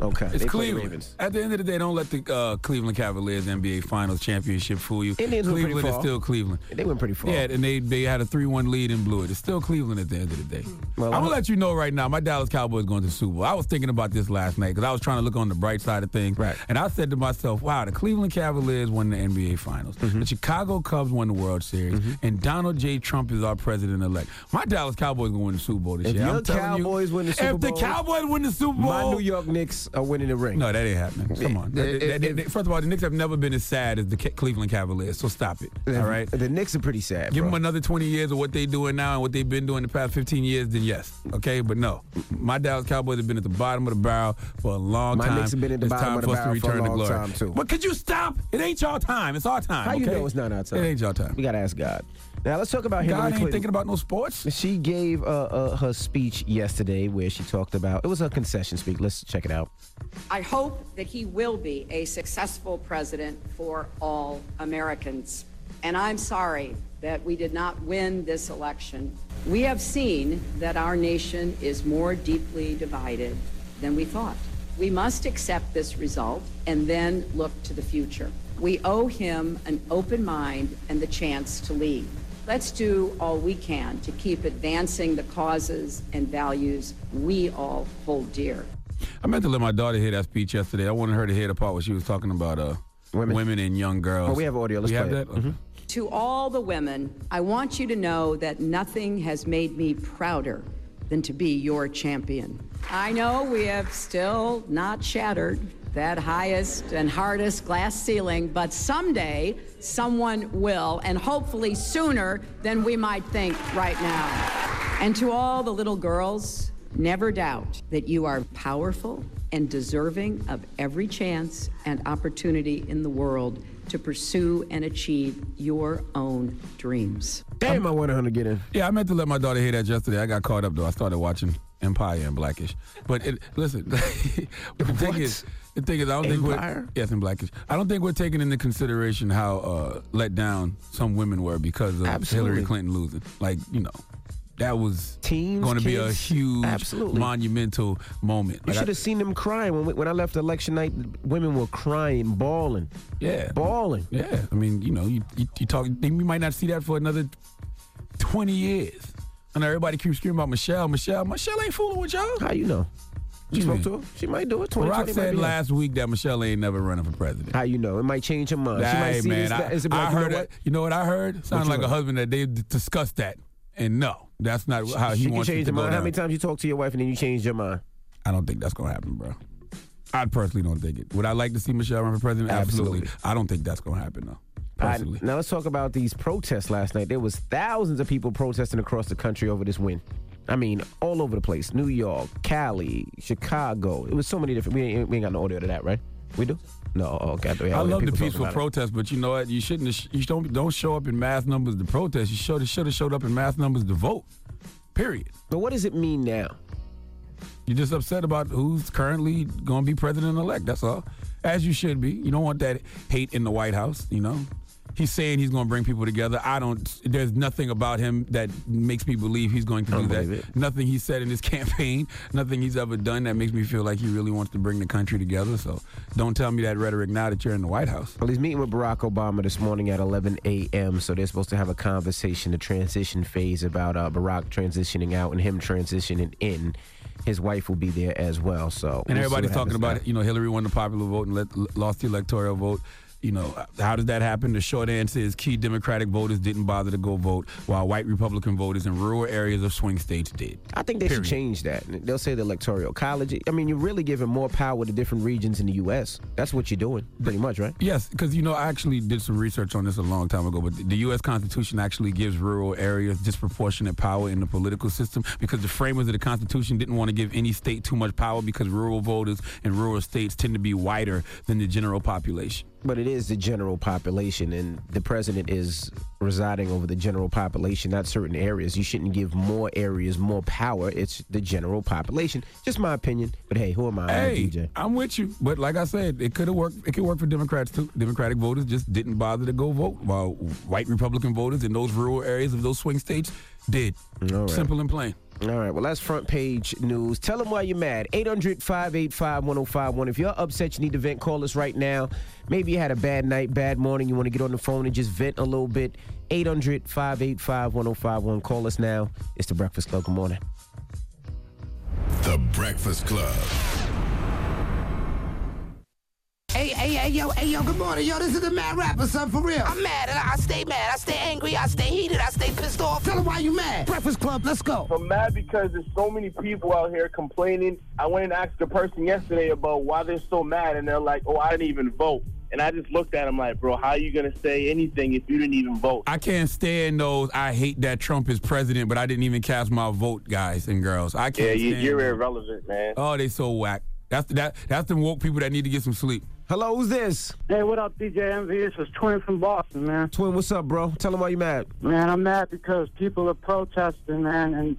Okay. It's They play the Cleveland. Ravens. At the end of the day, don't let the Cleveland Cavaliers NBA Finals championship fool you. Indians went pretty Cleveland is far. still Cleveland. They went pretty far. Yeah, and they had a 3-1 lead and blew it. It's still Cleveland at the end of the day. Well, I'm going to let you know right now, my Dallas Cowboys going to the Super Bowl. I was thinking about this last night because I was trying to look on the bright side of things. Right. And I said to myself, wow, the Cleveland Cavaliers won the NBA Finals. The Chicago Cubs won the World Series. And Donald J. Trump is our president-elect. My Dallas Cowboys going to win the Super Bowl this If year. your I'm telling you, Cowboys win the Super Bowl, if the Cowboys win the Super Bowl, my New York Knicks are winning the ring. no, that ain't happening. Come on. First of all, the Knicks have never been as sad as the Cleveland Cavaliers, so stop it. All right? The Knicks are pretty sad, Give bro. them another 20 years of what they doing now and what they've been doing the past 15 years, then yes. Okay? But no. My Dallas Cowboys have been at the bottom of the barrel for a long My time. Knicks have been at the It's bottom time of the for us to barrel for a return to long glory. time, too. But could you stop? It ain't y'all time. It's our time. How you okay? know it's not our time? It ain't y'all time. We got to ask God. Now, let's talk about Hillary God ain't Clinton. thinking about no sports. She gave her speech yesterday where she talked about, it was a concession speech. Let's check it out. I hope that he will be a successful president for all Americans. And I'm sorry that we did not win this election. We have seen that our nation is more deeply divided than we thought. We must accept this result and then look to the future. We owe him an open mind and the chance to lead. Let's do all we can to keep advancing the causes and values we all hold dear. I meant to let my daughter hear that speech yesterday. I wanted her to hear the part where she was talking about women and young girls. Oh, we have audio. Let's we have play that? it. Okay. To all the women, I want you to know that nothing has made me prouder than to be your champion. I know we have still not shattered that highest and hardest glass ceiling, but someday someone will, and hopefully sooner than we might think right now. And to all the little girls, never doubt that you are powerful and deserving of every chance and opportunity in the world to pursue and achieve your own dreams. Damn, I wanted her to get in. Yeah, I meant to let my daughter hear that yesterday. I got caught up, though. I started watching Empire and Blackish. But listen, the thing is, I don't think Empire? Yes, in Blackish. I don't think we're taking into consideration how let down some women were because of Absolutely. Hillary Clinton losing. Like, that was Teens, going to be a kids, huge, absolutely. monumental moment. You Like, should have seen them crying. When I left election night, women were crying, bawling. Yeah. Bawling. Yeah. I mean, you talk, you might not see that for another 20 years. I know everybody keeps screaming about Michelle. Michelle ain't fooling with y'all. How you know? You You spoke mean? to her? She might do it. 2020 Barack might said be her. last week that Michelle ain't never running for president. How you know? It might change her mind. She might Hey, see man, this. It's I like, heard you know it. You know what I heard? Sounded you like a heard? husband that they discussed that. And no, that's not how he She can wants it change to her go mind. How down. many times you talk to your wife and then you changed your mind? I don't think that's going to happen, bro. I personally don't think it. Would I like to see Michelle run for president? Absolutely. I don't think that's going to happen, though. All right, Personally. now let's talk about these protests last night. There was thousands of people protesting across the country over this win. I mean, all over the place. New York, Cali, Chicago. It was so many different. We ain't got no audio to that, right? We do? No. Okay. I love the peaceful protest. protest, but you know what? You shouldn't. You don't show up in mass numbers to protest. You should have showed up in mass numbers to vote. Period. But what does it mean now? You're just upset about who's currently going to be president-elect. That's all. As you should be. You don't want that hate in the White House, He's saying he's going to bring people together. There's nothing about him that makes me believe he's going to do that. believe it. Nothing he said in his campaign, nothing he's ever done that makes me feel like he really wants to bring the country together. So don't tell me that rhetoric now that you're in the White House. Well, he's meeting with Barack Obama this morning at 11 a.m., so they're supposed to have a conversation, the transition phase about Barack transitioning out and him transitioning in. His wife will be there as well. So And we'll see everybody's what talking happens about, there. Hillary won the popular vote and lost the electoral vote. How does that happen? The short answer is key Democratic voters didn't bother to go vote, while white Republican voters in rural areas of swing states did. I think they should change that. They'll say the electoral college. I mean, you're really giving more power to different regions in the U.S. That's what you're doing, pretty much, right? Yes, because, I actually did some research on this a long time ago, but the U.S. Constitution actually gives rural areas disproportionate power in the political system because the framers of the Constitution didn't want to give any state too much power because rural voters in rural states tend to be whiter than the general population. But it is the general population, and the president is residing over the general population, not certain areas. You shouldn't give more areas more power. It's the general population. Just my opinion. But hey, who am I? I'm a DJ. I'm with you. But like I said, it could have worked. It could work for Democrats too. Democratic voters just didn't bother to go vote, while white Republican voters in those rural areas of those swing states did. All right. Simple and plain. All right, well, that's front page news. Tell them why you're mad. 800-585-1051. If you're upset, you need to vent, call us right now. Maybe you had a bad night, bad morning. You want to get on the phone and just vent a little bit. 800-585-1051. Call us now. It's The Breakfast Club. Good morning. The Breakfast Club. Hey, yo, good morning. Yo, this is the Mad Rapper, son, for real. I'm mad, and I stay mad. I stay angry. I stay heated. I stay pissed off. Tell them why you mad. Breakfast Club, let's go. I'm mad because there's so many people out here complaining. I went and asked a person yesterday about why they're so mad, and they're like, oh, I didn't even vote. And I just looked at him like, bro, how are you going to say anything if you didn't even vote? I can't stand those, I hate that Trump is president, but I didn't even cast my vote, guys and girls. I can't stand you're them. irrelevant, man. Oh, they so whack. That's them woke people that need to get some sleep. Hello, who's this? Hey, what up, DJ Envy? This is Twin from Boston, man. Twin, what's up, bro? Tell them why you mad. Man, I'm mad because people are protesting, man, and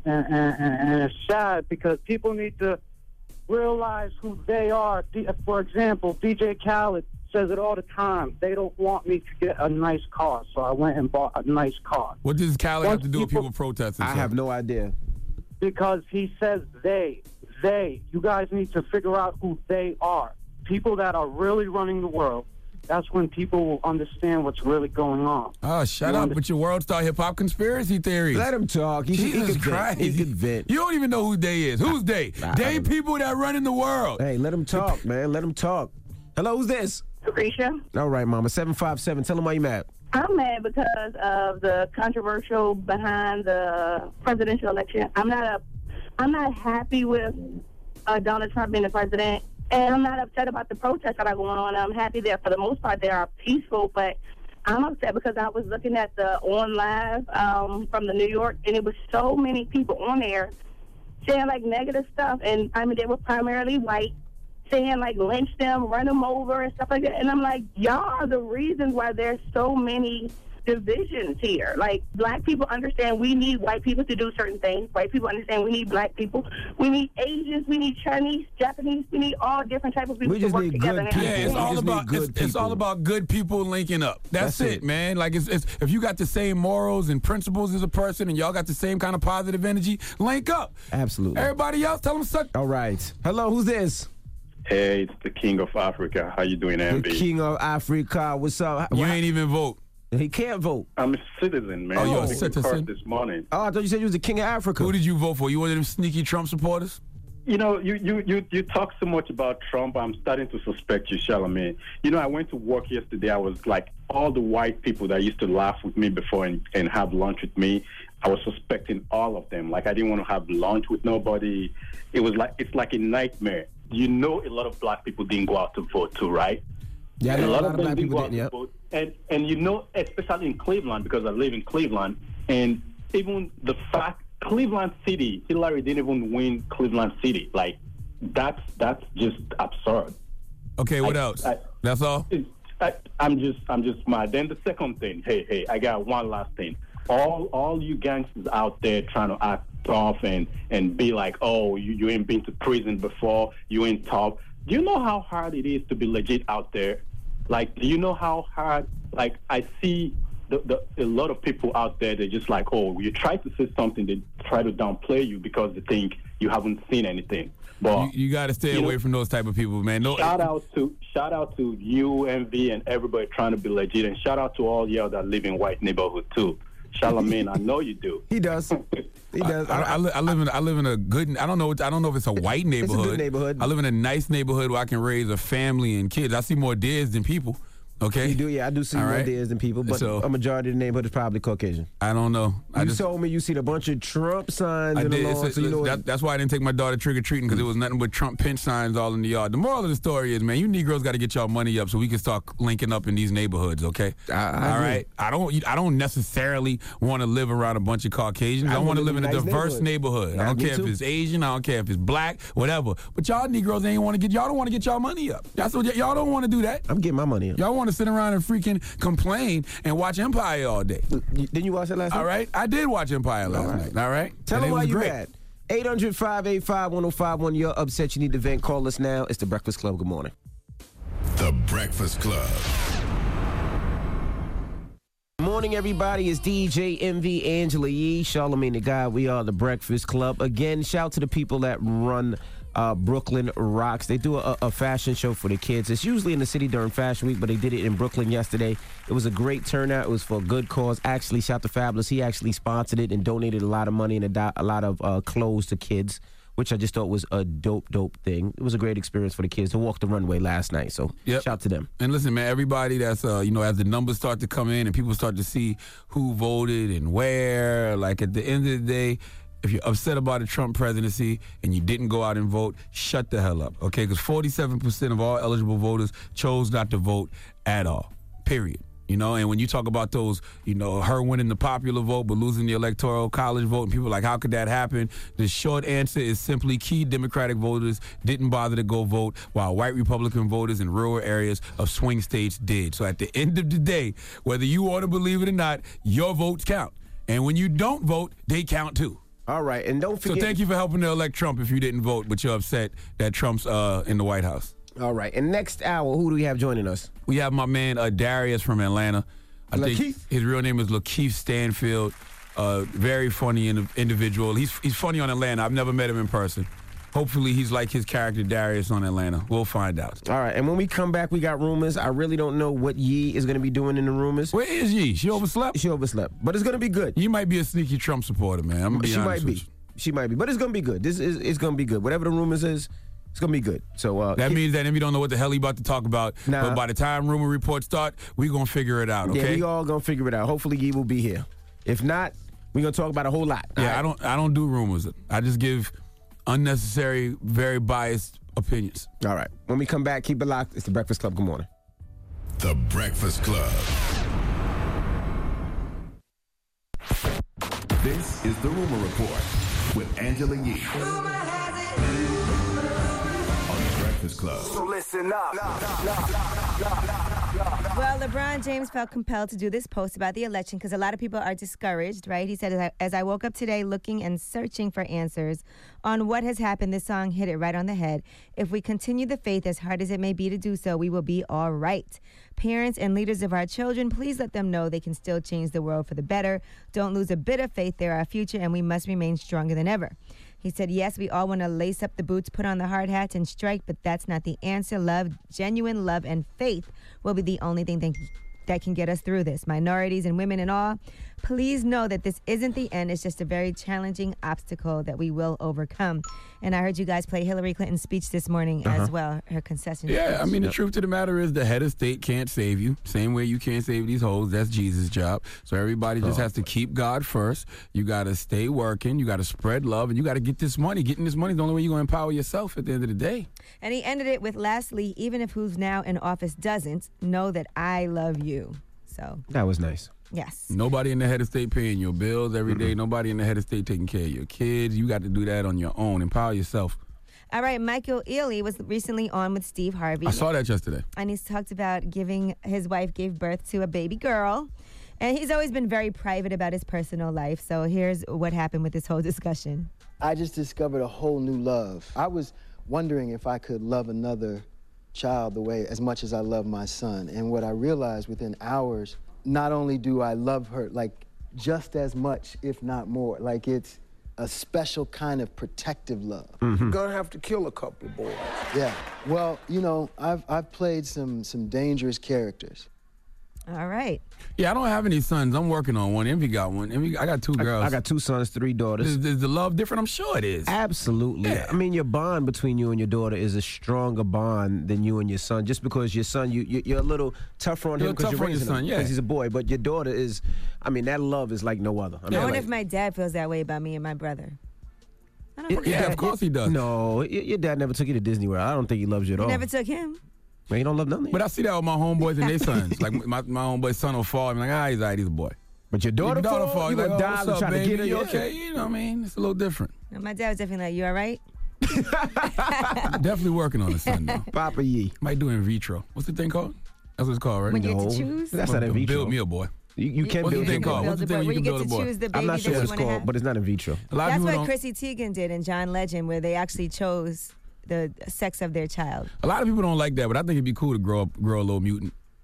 it's sad because people need to realize who they are. For example, DJ Khaled says it all the time. They don't want me to get a nice car, so I went and bought a nice car. What does Khaled have to do with people protesting? I have no idea. Because he says they. You guys need to figure out who they are. People that are really running the world. That's when people will understand what's really going on. Oh, shut up with your world star hip-hop conspiracy theories. Let him talk. Jesus Christ. He could vent. You don't even know who they is. Who's they? They people that run in the world. Hey, let him talk, man. Let him talk. Hello, who's this? Lucretia. All right, Mama. 757. Tell him why you mad. I'm mad because of the controversial behind the presidential election. I'm not happy with Donald Trump being the president, and I'm not upset about the protests that are going on. I'm happy that for the most part they are peaceful, but I'm upset because I was looking at the on live from the New York, and it was so many people on there saying like negative stuff, and I mean they were primarily white, saying like lynch them, run them over, and stuff like that. And I'm like, y'all are the reasons why there's so many divisions here. Like, black people understand we need white people to do certain things. White people understand we need black people. We need Asians. We need Chinese, Japanese. We need all different types of people to work together. Yeah, it's all about good people linking up. That's it, man. Like, it's if you got the same morals and principles as a person, and y'all got the same kind of positive energy, link up. Absolutely. Everybody else, tell them suck. All right. Hello, who's this? Hey, it's the King of Africa. How you doing, MB? The King of Africa. What's up? You ain't even vote. He can't vote. I'm a citizen, man. Oh, you're a citizen? This morning. Oh, I thought you said you was the King of Africa. Who did you vote for? You one of them sneaky Trump supporters? You know, you talk so much about Trump. I'm starting to suspect you, Charlamagne. You know, I went to work yesterday. I was like, all the white people that used to laugh with me before and have lunch with me, I was suspecting all of them. Like, I didn't want to have lunch with nobody. It's like a nightmare. You know, a lot of black people didn't go out to vote too, right? Yeah, and a lot of black them didn't people go out to vote. And you know, especially in Cleveland, because I live in Cleveland, and even the fact Cleveland City, Hillary didn't even win Cleveland City. Like, that's just absurd. Okay, what else? That's all? I'm just mad. Then the second thing, hey, I got one last thing. All you gangsters out there trying to act tough and be like, oh, you ain't been to prison before, you ain't tough. Do you know how hard it is to be legit out there? Like, do you know how hard? Like, I see a lot of people out there, they're just like, oh, you try to say something, they try to downplay you because they think you haven't seen anything. But you got to stay away from those type of people, man. No, shout out to you, MV, and everybody trying to be legit, and shout out to all y'all that live in white neighborhood too. Charlamagne, I know you do. He does. He does. I live in a good. I don't know if it's a white neighborhood. It's a good neighborhood. I live in a nice neighborhood where I can raise a family and kids. I see more deers than people. Okay. You do, yeah. I do see more deers than people, but a majority of the neighborhood is probably Caucasian. I don't know. You told me you seen a bunch of Trump signs in the lawn. So you know that's why I didn't take my daughter trick-or-treating, because it was nothing but Trump pinch signs all in the yard. The moral of the story is, man, you Negroes got to get y'all money up so we can start linking up in these neighborhoods, okay? All right? I don't necessarily want to live around a bunch of Caucasians. I want to live in a diverse neighborhood. I don't care if it's Asian. I don't care if it's black, whatever. But y'all Negroes y'all don't want to get y'all money up. That's what y'all don't want to do that. I'm getting my money up. Y'all want to sit around and freaking complain and watch Empire all day. Didn't you watch it last night? All right. I did watch Empire last night. All right. Tell them why you mad. 800-585-1051. You're upset. You need to vent. Call us now. It's The Breakfast Club. Good morning. The Breakfast Club. Morning, everybody. It's DJ MV, Angela Yee, Charlamagne the God. We are the Breakfast Club. Again, shout out to the people that run Brooklyn Rocks. They do a fashion show for the kids. It's usually in the city during Fashion Week, but they did it in Brooklyn yesterday. It was a great turnout. It was for a good cause. Actually, shout out to Fabulous. He actually sponsored it and donated a lot of money and a lot of clothes to kids, which I just thought was a dope thing. It was a great experience for the kids to walk the runway last night. So shout out to them. And listen, man, everybody that's, as the numbers start to come in and people start to see who voted and where, like at the end of the day, if you're upset about a Trump presidency and you didn't go out and vote, shut the hell up, okay? Because 47% of all eligible voters chose not to vote at all, period. And when you talk about those, her winning the popular vote but losing the electoral college vote, and people are like, how could that happen? The short answer is simply key Democratic voters didn't bother to go vote, while white Republican voters in rural areas of swing states did. So at the end of the day, whether you want to believe it or not, your votes count. And when you don't vote, they count too. All right, and don't forget. So thank you for helping to elect Trump if you didn't vote, but you're upset that Trump's in the White House. All right, and next hour, who do we have joining us? We have my man Darius from Atlanta. I think his real name is Lakeith Stanfield. Very funny individual. He's funny on Atlanta. I've never met him in person. Hopefully he's like his character Darius on Atlanta. We'll find out. All right, and when we come back, we got rumors. I really don't know what Yee is going to be doing in the rumors. Where is Yee? She overslept? She overslept, but it's going to be good. You might be a sneaky Trump supporter, man. I'm gonna be honest with you. She might be, but it's going to be good. It's going to be good. Whatever the rumors is, it's going to be good. So that means that if you don't know what the hell he about to talk about, but by the time rumor reports start, we going to figure it out, okay? Yeah, we all going to figure it out. Hopefully Yee will be here. If not, we're going to talk about a whole lot. Yeah, right? I don't do rumors. I just give unnecessary, very biased opinions. All right. When we come back, keep it locked. It's The Breakfast Club. Good morning. The Breakfast Club. This is The Rumor Report with Angela Yee. On The Breakfast Club. So listen up. Well, LeBron James felt compelled to do this post about the election because a lot of people are discouraged, right? He said, as I woke up today looking and searching for answers on what has happened, this song hit it right on the head. If we continue the faith, as hard as it may be to do so, we will be all right. Parents and leaders of our children, please let them know they can still change the world for the better. Don't lose a bit of faith. They're our future, and we must remain stronger than ever. He said, yes, we all want to lace up the boots, put on the hard hats, and strike, but that's not the answer. Love, genuine love, and faith will be the only thing that can get us through this. Minorities and women and all, please know that this isn't the end. It's just a very challenging obstacle that we will overcome. And I heard you guys play Hillary Clinton's speech this morning as well, her concession speech. Yeah, I mean, the truth of the matter is the head of state can't save you. Same way you can't save these hoes. That's Jesus' job. So everybody just has to keep God first. You got to stay working. You got to spread love. And you got to get this money. Getting this money is the only way you're going to empower yourself at the end of the day. And he ended it with, lastly, even if who's now in office doesn't, know that I love you. So that was nice. Yes. Nobody in the head of state paying your bills every day. Nobody in the head of state taking care of your kids. You got to do that on your own. Empower yourself. All right, Michael Ealy was recently on with Steve Harvey. I saw that yesterday. And he's talked about his wife gave birth to a baby girl. And he's always been very private about his personal life. So here's what happened with this whole discussion. I just discovered a whole new love. I was wondering if I could love another child as much as I love my son. And what I realized within hours, not only do I love her, like just as much, if not more, like it's a special kind of protective love. You're gonna have to kill a couple boys. Yeah, well, I've played some dangerous characters. All right. Yeah, I don't have any sons. I'm working on one. Envy got one. I got two girls. I got 2 sons, 3 daughters. Is the love different? I'm sure it is. Absolutely. Yeah. I mean, your bond between you and your daughter is a stronger bond than you and your son. Just because your son, you're a little tougher on him because you're raising him, because he's a boy. But your daughter is, I mean, that love is like no other. I wonder if my dad feels that way about me and my brother. I don't Yeah, of course he does. No, your dad never took you to Disney World. I don't think he loves you at all. Never took him. Man, you don't love nothing. But I see that with my homeboys and their sons. Like my homeboy's son will fall. I'm like, he's all right, he's a boy. But your daughter fall, you like, die what's up, trying to get her. You okay? You know what I mean? It's a little different. No, my dad was definitely like, you all right? Definitely working on the son, though. Papa Yee. Might do in vitro. What's the thing called? That's what it's called, right? When you get to choose? That's not in vitro. Build me a boy. You can What's build the thing called? What's the thing where you can build a boy? I'm not sure what it's called, but it's not in vitro. That's what Chrissy Teigen did in John Legend, where they actually chose the sex of their child. A lot of people don't like that, but I think it'd be cool to grow a little mutant.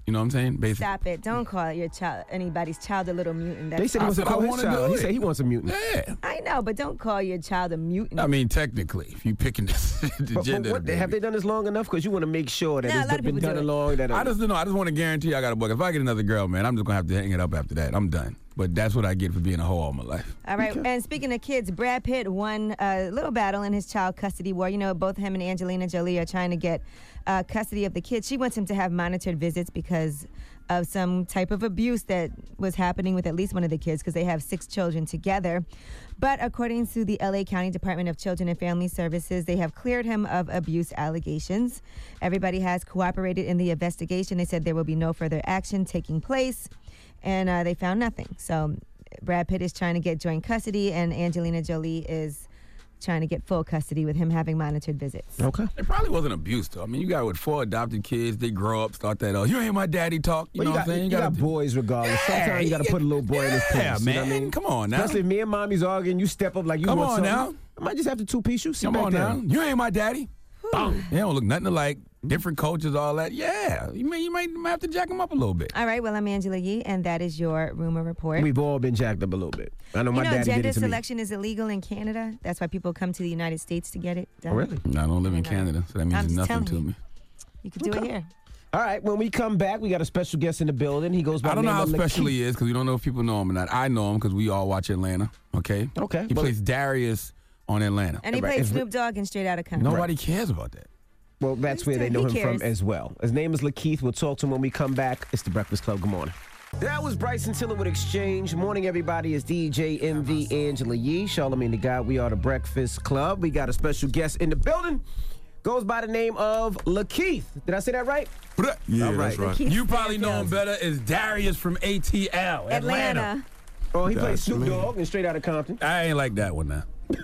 You know what I'm saying? Basically. Stop it. Don't call your child anybody's child a little mutant. They said he wants to call his child. He said he wants a mutant. Yeah. I know, but don't call your child a mutant. I mean, technically, if you picking the gender. But have they done this long enough? Because you want to make sure that No, a lot it's of been people done do it. along. That I just want to guarantee I got a book. If I get another girl, man, I'm just going to have to hang it up after that. I'm done. But that's what I get for being a hoe all my life. All right, and speaking of kids, Brad Pitt won a little battle in his child custody war. You know, both him and Angelina Jolie are trying to get custody of the kids. She wants him to have monitored visits because of some type of abuse that was happening with at least one of the kids because they have 6 children together. But according to the LA County Department of Children and Family Services, they have cleared him of abuse allegations. Everybody has cooperated in the investigation. They said there will be no further action taking place, and they found nothing. So Brad Pitt is trying to get joint custody, and Angelina Jolie is trying to get full custody with him having monitored visits. Okay. It probably wasn't abuse, though. I mean, you got with 4 adopted kids, they grow up, start that, you ain't my daddy talk. You know what I'm saying? You got boys regardless. Yeah, Sometimes you got to put a little boy in his place. Yeah, You man. know what I mean? Come on now. Especially if me and mommy's arguing, you step up like you Come want on something. now. I might just have to two-piece you. Sit Come back on down. now. You ain't my daddy. Boom. They don't look nothing alike. Different cultures, all that. Yeah. You might have to jack them up a little bit. All right, well, I'm Angela Yee, and that is your rumor report. We've all been jacked up a little bit. I know my daddy did gender it to me. selection is illegal in Canada. That's why people come to the United States to get it done. Oh, really? No, I don't live in Canada, so that I'm means just nothing telling to me. You could do it here. All right, when we come back, we got a special guest in the building. He goes by I don't know how the name of special Lakeith. he is because we don't know if people know him or not. I know him because we all watch Atlanta, okay? Okay. He Well, plays Darius on Atlanta. And he played Snoop Dogg in Straight Outta Compton. Nobody cares about that. Well, that's where they know him from as well. His name is Lakeith. We'll talk to him when we come back. It's The Breakfast Club. Good morning. That was Bryson Tiller with Exchange. Morning, everybody. It's DJ MV Angela Yee, Charlamagne the God. We are The Breakfast Club. We got a special guest in the building. Goes by the name of Lakeith. Did I say that right? Yeah, All right. that's right. You probably know him better as Darius from ATL, Atlanta. Oh, he plays That's Snoop me. Dogg and Straight Outta Compton. I ain't like that one now.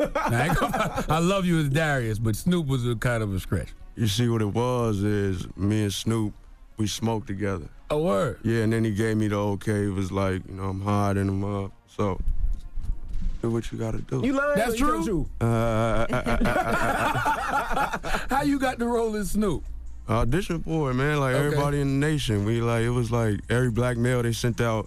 I love you as Darius, but Snoop was a kind of a stretch. You see, what it was is me and Snoop, we smoked together. A word. Yeah, and then he gave me the okay. It was like, I'm hiding him up. So, do what you got to do. You lying? That's or you true. telling How you got the role as Snoop? Audition for it, man. Like, Okay. everybody in the nation. It was like every black male they sent out,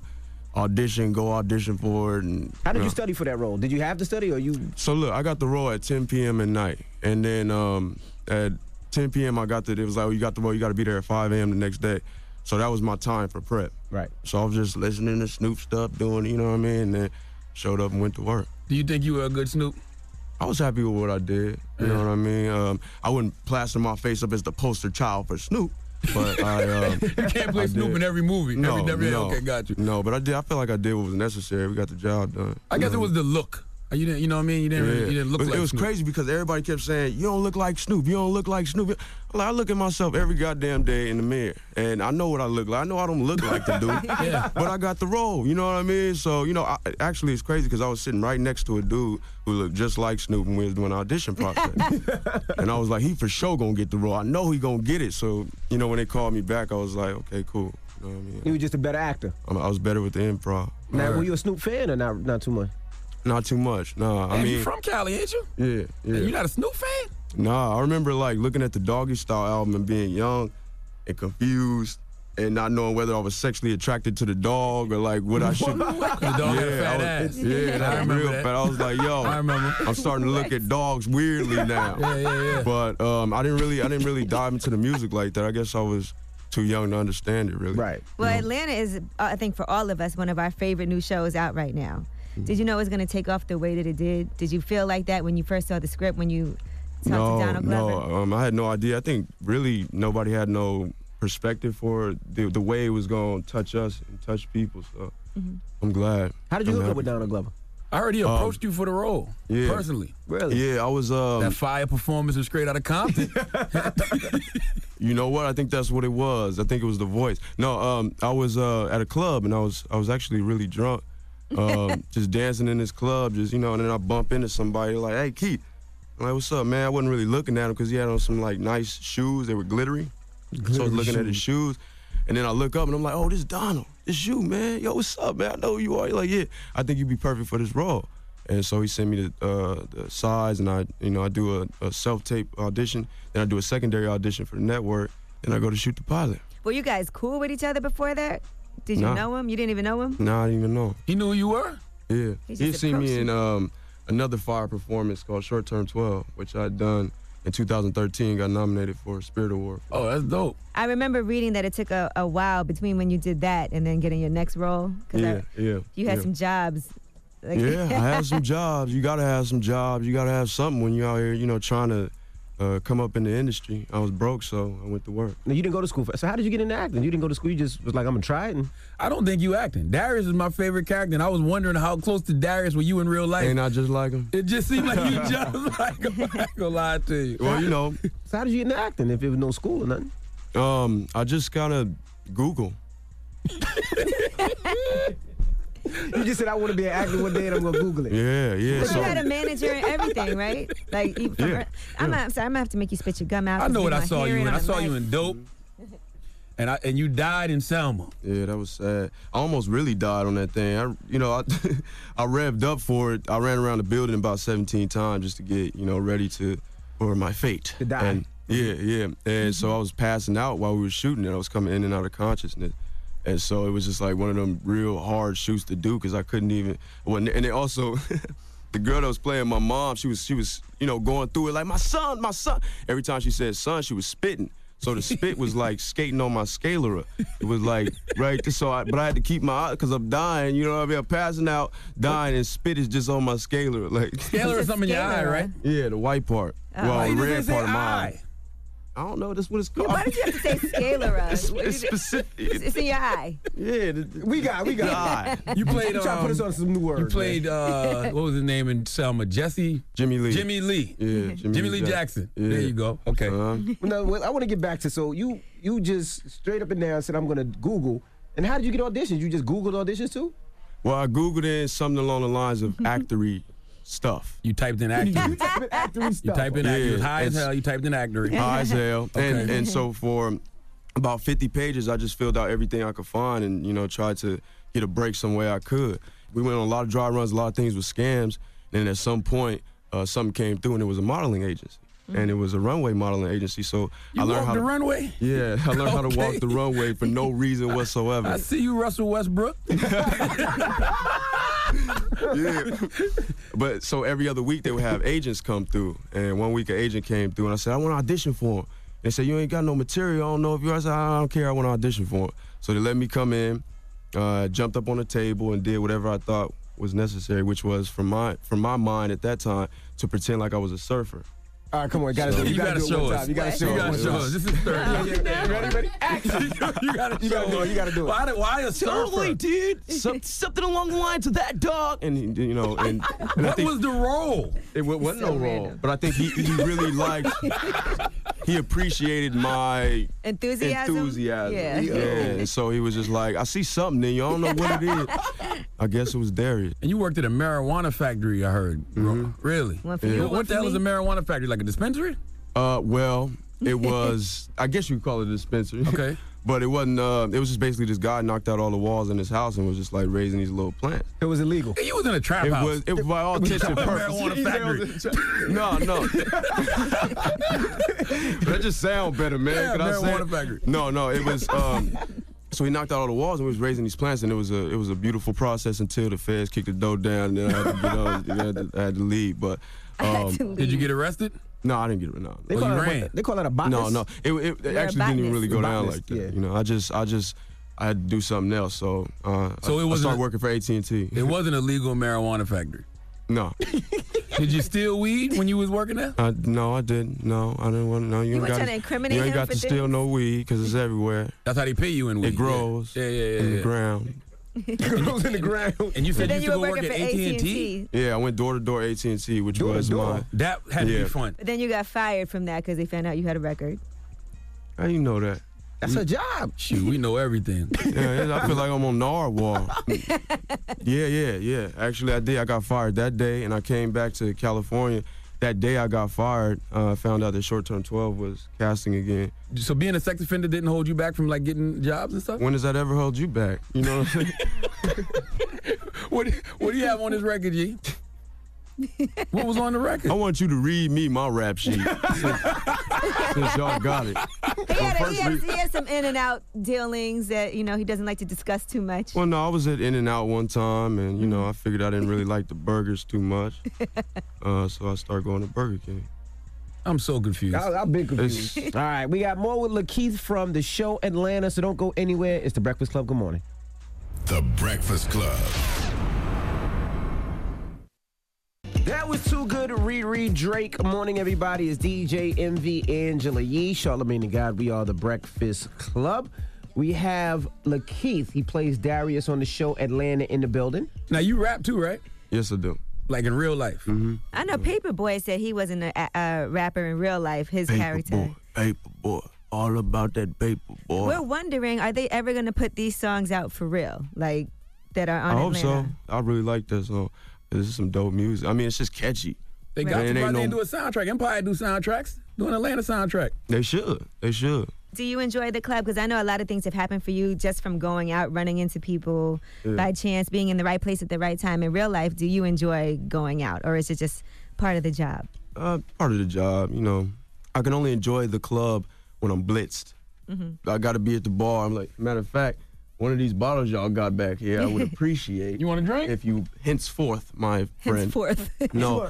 go audition for it. And, How did you study for that role? Did you have to study or you? So, look, I got the role at 10 p.m. at night. And then at 10 p.m. it was like, you got the role, you got to be there at 5 a.m. the next day. So that was my time for prep. Right. So I was just listening to Snoop stuff, doing, you know what I mean? And then showed up and went to work. Do you think you were a good Snoop? I was happy with what I did. You know what I mean? I wouldn't plaster my face up as the poster child for Snoop. But I You can't play Snoop in every movie. No, every no. Okay, got you. No, but I feel like I did what was necessary. We got the job done. I guess it was the look. You didn't, you know what I mean? You didn't look But like it was Snoop. crazy because everybody kept saying, you don't look like Snoop, you don't look like Snoop. I look at myself every goddamn day in the mirror, and I know what I look like. I know I don't look like the dude, Yeah. but I got the role, you know what I mean? So, actually it's crazy because I was sitting right next to a dude who looked just like Snoop when we was doing the audition process. And I was like, he for sure gonna get the role. I know he gonna get it. So, when they called me back, I was like, okay, cool. You know what I mean? You were just a better actor. I was better with the improv. Now, were you a Snoop fan or not too much? Not too much, nah. I Man, mean, you from Cali, ain't you? yeah. And you not a Snoop fan? Nah, I remember looking at the Doggy Style album and being young and confused and not knowing whether I was sexually attracted to the dog or what I should. The dog had a fat ass. Yeah, I that's remember real that. fat. I was like, yo, I remember. I'm starting to look at dogs weirdly now. Yeah. But I didn't really dive into the music like that. I guess I was too young to understand it, really. Right. Well, Atlanta is, I think, for all of us, one of our favorite new shows out right now. Did you know it was going to take off the way that it did? Did you feel like that when you first saw the script, when you talked to Donald Glover? No, I had no idea. I think really nobody had no perspective for the way it was going to touch us and touch people. So I'm glad. How did you I'm hook up happy. with Donald Glover? I heard he approached you for the role, yeah. personally. Really? Yeah, I was. That fire performance was Straight Outta Compton. You know what? I think that's what it was. I think it was the voice. No, I was at a club and I was actually really drunk, just dancing in this club, and then I bump into somebody like, "Hey, Keith," I'm like, "What's up, man?" I wasn't really looking at him because he had on some nice shoes. They were glittery. So I was looking at his shoes, and then I look up and I'm like, "Oh, this is Donald. It's you, man. Yo, what's up, man? I know who you are." He's like, "Yeah, I think you'd be perfect for this role." And so he sent me the sides, and I do a self-tape audition. Then I do a secondary audition for the network. Then I go to shoot the pilot. Were you guys cool with each other before that? Did you Nah. know him? You didn't even know him? Nah, I didn't even know. He knew who you were? Yeah. He's He just seen me approached in another fire performance called Short Term 12, which I'd done in 2013, got nominated for a Spirit Award. Oh, that's dope. I remember reading that it took a while between when you did that and then getting your next role. 'Cause Yeah. you had some jobs. Like, Yeah, I had some jobs. You gotta have some jobs. You gotta have something when you're out here, trying to come up in the industry. I was broke, so I went to work. No, you didn't go to school. So how did you get into acting? You didn't go to school. You just was like, I'm gonna try it. And I don't think you acting. Darius is my favorite character, and I was wondering how close to Darius were you in real life. Ain't I just like him? It just seemed like you just like him. I ain't gonna lie to you. Well, So how did you get into acting if there was no school or nothing? I just kind of Google. You just said I want to be an actor one day and I'm gonna Google it. Yeah. But So you had a manager and everything, right? Like, I'm sorry, I'm gonna have to make you spit your gum out. I know what I saw you in. I saw you you in Dope. And you died in Selma. Yeah, that was sad. I almost really died on that thing. I revved up for it. I ran around the building about 17 times just to get, ready for my fate. To die. And, yeah. And so I was passing out while we were shooting it. I was coming in and out of consciousness. And so it was just like one of them real hard shoots to do because I couldn't even. And it also, the girl that was playing my mom, she was going through it like, my son. Every time she said son, she was spitting. So the spit was like skating on my scalera. It was like, right, but I had to keep my eye because I'm dying, you know what I mean? I'm passing out, dying, and spit is just on my scalera. Like, Scalera is something in your eye, right? Yeah, the white part. Oh. Well, Why the you red didn't say part of my eye? eye. I don't know, that's what it's called. Why did you have to say scalera? It's specific. It's in your eye. Yeah, we got. You played. You try to put us on some new words. You played. What was his name in Selma? Jimmy Lee. Yeah, Jimmy Lee Jackson. Yeah. There you go. Okay. No, I want to get back to, so you just straight up and down said, I'm going to Google. And how did you get auditions? You just Googled auditions too? Well, I Googled in something along the lines of actory stuff. You typed in actory. You typed in actory stuff. You typed in actory. It was high as it's- hell. You typed in actory. High as hell. Okay. And so for about 50 pages, I just filled out everything I could find and, tried to get a break some way I could. We went on a lot of dry runs, a lot of things with scams. And at some point, something came through and it was a modeling agency. And it was a runway modeling agency. So You I learned walked how the to runway? Yeah, I learned how to walk Okay. the runway for no reason whatsoever. I see you, Russell Westbrook. Yeah. But so every other week they would have agents come through. And one week an agent came through and I said, I want to audition for him. They said, you ain't got no material. I don't know if you. I said, I don't care. I want to audition for him. So they let me come in, jumped up on the table and did whatever I thought was necessary, which was from my mind at that time to pretend like I was a surfer. All right, come on, gotta do it. You gotta do it show one us. time. You gotta show You gotta us. show us. This is 30. Ready? Action. You gotta You gotta do it. You gotta do it. Why a surfer? Totally, dude. Something along the lines of that, dog. And and I What think was the role? it wasn't So no role. random. But I think he really liked. He appreciated my Enthusiasm? Yeah. Yeah. And so he was just like, I see something in you. I don't know what it is. I guess it was Darius. And you worked at a marijuana factory, I heard. Really? One for you, one What the for hell is me? a marijuana factory? Like a dispensary? Well, it was, I guess you could call it a dispensary. Okay. But it wasn't, it was just basically this guy knocked out all the walls in his house and was just like raising these little plants. It was illegal. You was in a trap It house. was by all intents and Marijuana purposes. factory. No. That just sound better, man. Yeah, Could I say marijuana it? factory. No, it was. So he knocked out all the walls and was raising these plants, and it was a beautiful process until the feds kicked the door down, and then I had to get on. I had to leave. But Did you get arrested? no, I didn't get it. No. They Oh, call you it ran. They call that a botanist. No. It You're a actually didn't even botanist. really go down Botanist, like that. yeah. I had to do something else. So I wasn't started a- working for AT&T. It wasn't a legal marijuana factory. No. Did you steal weed when you was working there? No, I didn't. No, I didn't want. No, you ain't weren't got. trying to incriminate You ain't him got for to steal things? no weed because it's everywhere. That's how they pay you in weed. It grows. Yeah. in the ground. It goes in the ground. And you said Then you you used to were go work working at for AT&T? Yeah, I went door to door AT&T, which Door to was door? my. That had to Yeah. be fun. But then you got fired from that because they found out you had a record. How you know that? That's a job. Shoot, we know everything. Yeah, I feel like I'm on Narwhal. Yeah. Actually, I did. I got fired that day, and I came back to California. That day I got fired, I found out that Short Term 12 was casting again. So being a sex offender didn't hold you back from like getting jobs and stuff? When does that ever hold you back? You know what I'm saying? What do you have on this record, G? What was on the record? I want you to read me my rap sheet since y'all got it. He has some in and out dealings that he doesn't like to discuss too much. Well, no, I was at In-N-Out one time, and I figured I didn't really like the burgers too much, so I started going to Burger King. I'm so confused. I've been confused. All right, we got more with Lakeith from the show Atlanta, so don't go anywhere. It's The Breakfast Club. Good morning. The Breakfast Club. That was too good. Riri Drake. Morning, everybody. It's DJ MV Angela Yee, Charlamagne the God. We are The Breakfast Club. We have Lakeith. He plays Darius on the show Atlanta in the building. Now, you rap too, right? Yes, I do. Like in real life? Mm-hmm. I know Paperboy said he wasn't a rapper in real life, his character. Paperboy. All about that paper, boy. We're wondering, are they ever going to put these songs out for real? Like, that are on I hope Atlanta? so. I really like that song. This is some dope music. I mean, it's just catchy. They got to go out there and do a soundtrack. Empire do soundtracks. Do an Atlanta soundtrack. They should. They should. Do you enjoy the club? Because I know a lot of things have happened for you just from going out, running into people by chance, being in the right place at the right time. In real life, do you enjoy going out, or is it just part of the job? Part of the job. I can only enjoy the club when I'm blitzed. Mm-hmm. I got to be at the bar. I'm like, matter of fact, one of these bottles y'all got back here, I would appreciate. You want a drink? If you, henceforth, my friend. Henceforth. No,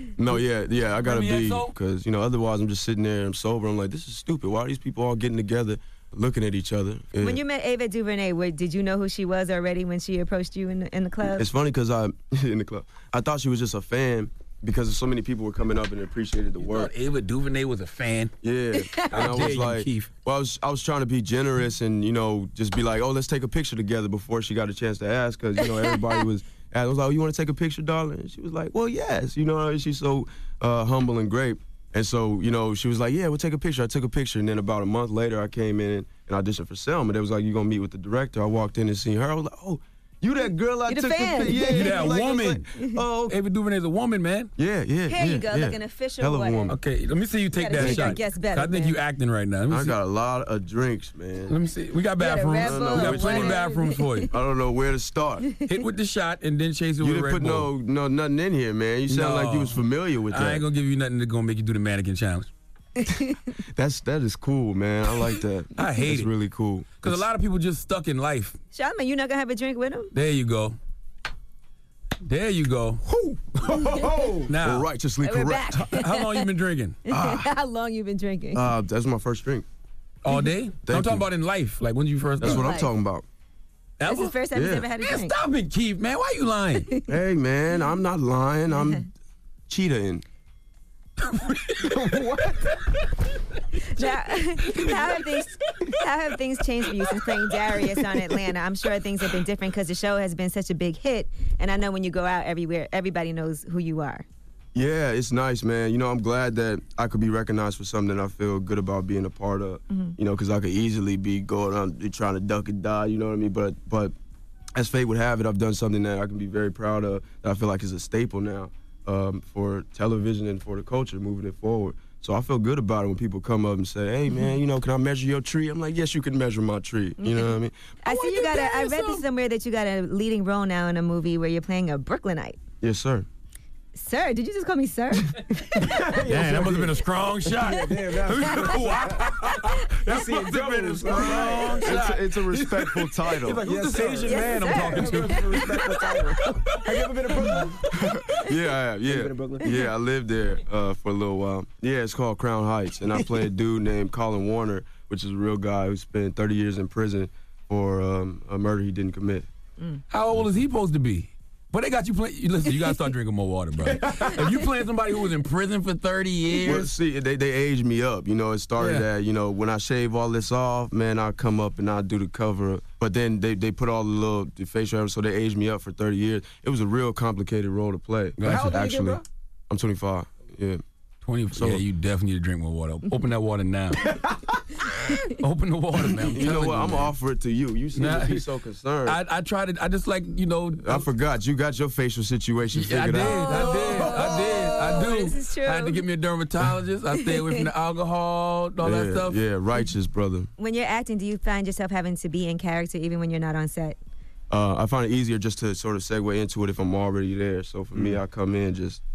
yeah, I gotta be, because otherwise I'm just sitting there, I'm sober. I'm like, this is stupid. Why are these people all getting together, looking at each other? Yeah. When you met Ava DuVernay, did you know who she was already when she approached you in the club? It's funny because in the club, I thought she was just a fan. Because so many people were coming up and appreciated the work. Ava DuVernay was a fan. Yeah, and I was like, I was trying to be generous and just be like, oh, let's take a picture together before she got a chance to ask, because everybody was. I was like, oh, you want to take a picture, darling? And she was like, well, yes. She's so humble and great. And so, she was like, yeah, we'll take a picture. I took a picture, and then about a month later, I came in and auditioned for Selma. They was like, you gonna meet with the director? I walked in and seen her. I was like, oh. You that girl I took the picture. Yeah, you that woman. Oh, Ava DuVernay's a woman, man. Yeah. Here you go, like an official Hell of a wedding. woman. Okay, let me see you take that shot. I think you acting right now. I got a lot of drinks, man. Let me see. We got bathrooms. We got plenty of bathrooms for you. I don't know where to start. Hit with the shot and then chase it with a Red Bull. You didn't put nothing in here, man. You sound like you was familiar with that. I ain't gonna give you nothing that's gonna make you do the mannequin challenge. That is cool, man. I like that. I hate it. It's really cool. Because a lot of people just stuck in life. Charlamagne, you not gonna have a drink with him? There you go. There you go. Now, righteously correct. How long you been drinking? How long you been drinking? That's my first drink. All day? I'm talking about in life. Like when you first. That's what I'm talking about. That's his first time he's ever had a drink. Stop it, Keith, man. Why you lying? Hey, man, I'm not lying. I'm cheating. What? Now, how have things changed for you since playing Darius on Atlanta? I'm sure things have been different because the show has been such a big hit, and I know when you go out everywhere, everybody knows who you are. Yeah, it's nice, man. I'm glad that I could be recognized for something that I feel good about being a part of. Because I could easily be going on trying to duck and die. You know what I mean? But as fate would have it, I've done something that I can be very proud of. That I feel like is a staple now. For television and for the culture, moving it forward. So I feel good about it when people come up and say, hey, man, can I measure your tree? I'm like, yes, you can measure my tree. You know what I mean? I see you I read this somewhere that you got a leading role now in a movie where you're playing a Brooklynite. Yes, sir. Sir, did you just call me sir? Damn, that must have been a strong shot. That must have been a strong shot. It's a respectful title. Like, who's this Asian man I'm talking to? Have you ever been to Brooklyn? Yeah. Yeah, I lived there for a little while. Yeah, it's called Crown Heights, and I play a dude named Colin Warner, which is a real guy who spent 30 years in prison for a murder he didn't commit. How old is he supposed to be? But they got you playing. Listen, you gotta start drinking more water, bro. If you playing somebody who was in prison for 30 years. Well, see, they aged me up. It started at, when I shave all this off, man, I'll come up and I'll do the cover. But then they put all the facial hair, so they aged me up for 30 years. It was a real complicated role to play. Gotcha. How old are you again, bro? I'm 25. Yeah. 20. So, yeah, you definitely need to drink more water. Open that water now. Open the water, man. You know what? I'm gonna offer it to you. You seem to be so concerned. I tried it. I just like, I forgot. You got your facial situation figured out. I do. This is true. I had to get me a dermatologist. I stay away from the alcohol, all that stuff. Yeah, righteous, brother. When you're acting, do you find yourself having to be in character even when you're not on set? I find it easier just to sort of segue into it if I'm already there. So for me, I come in just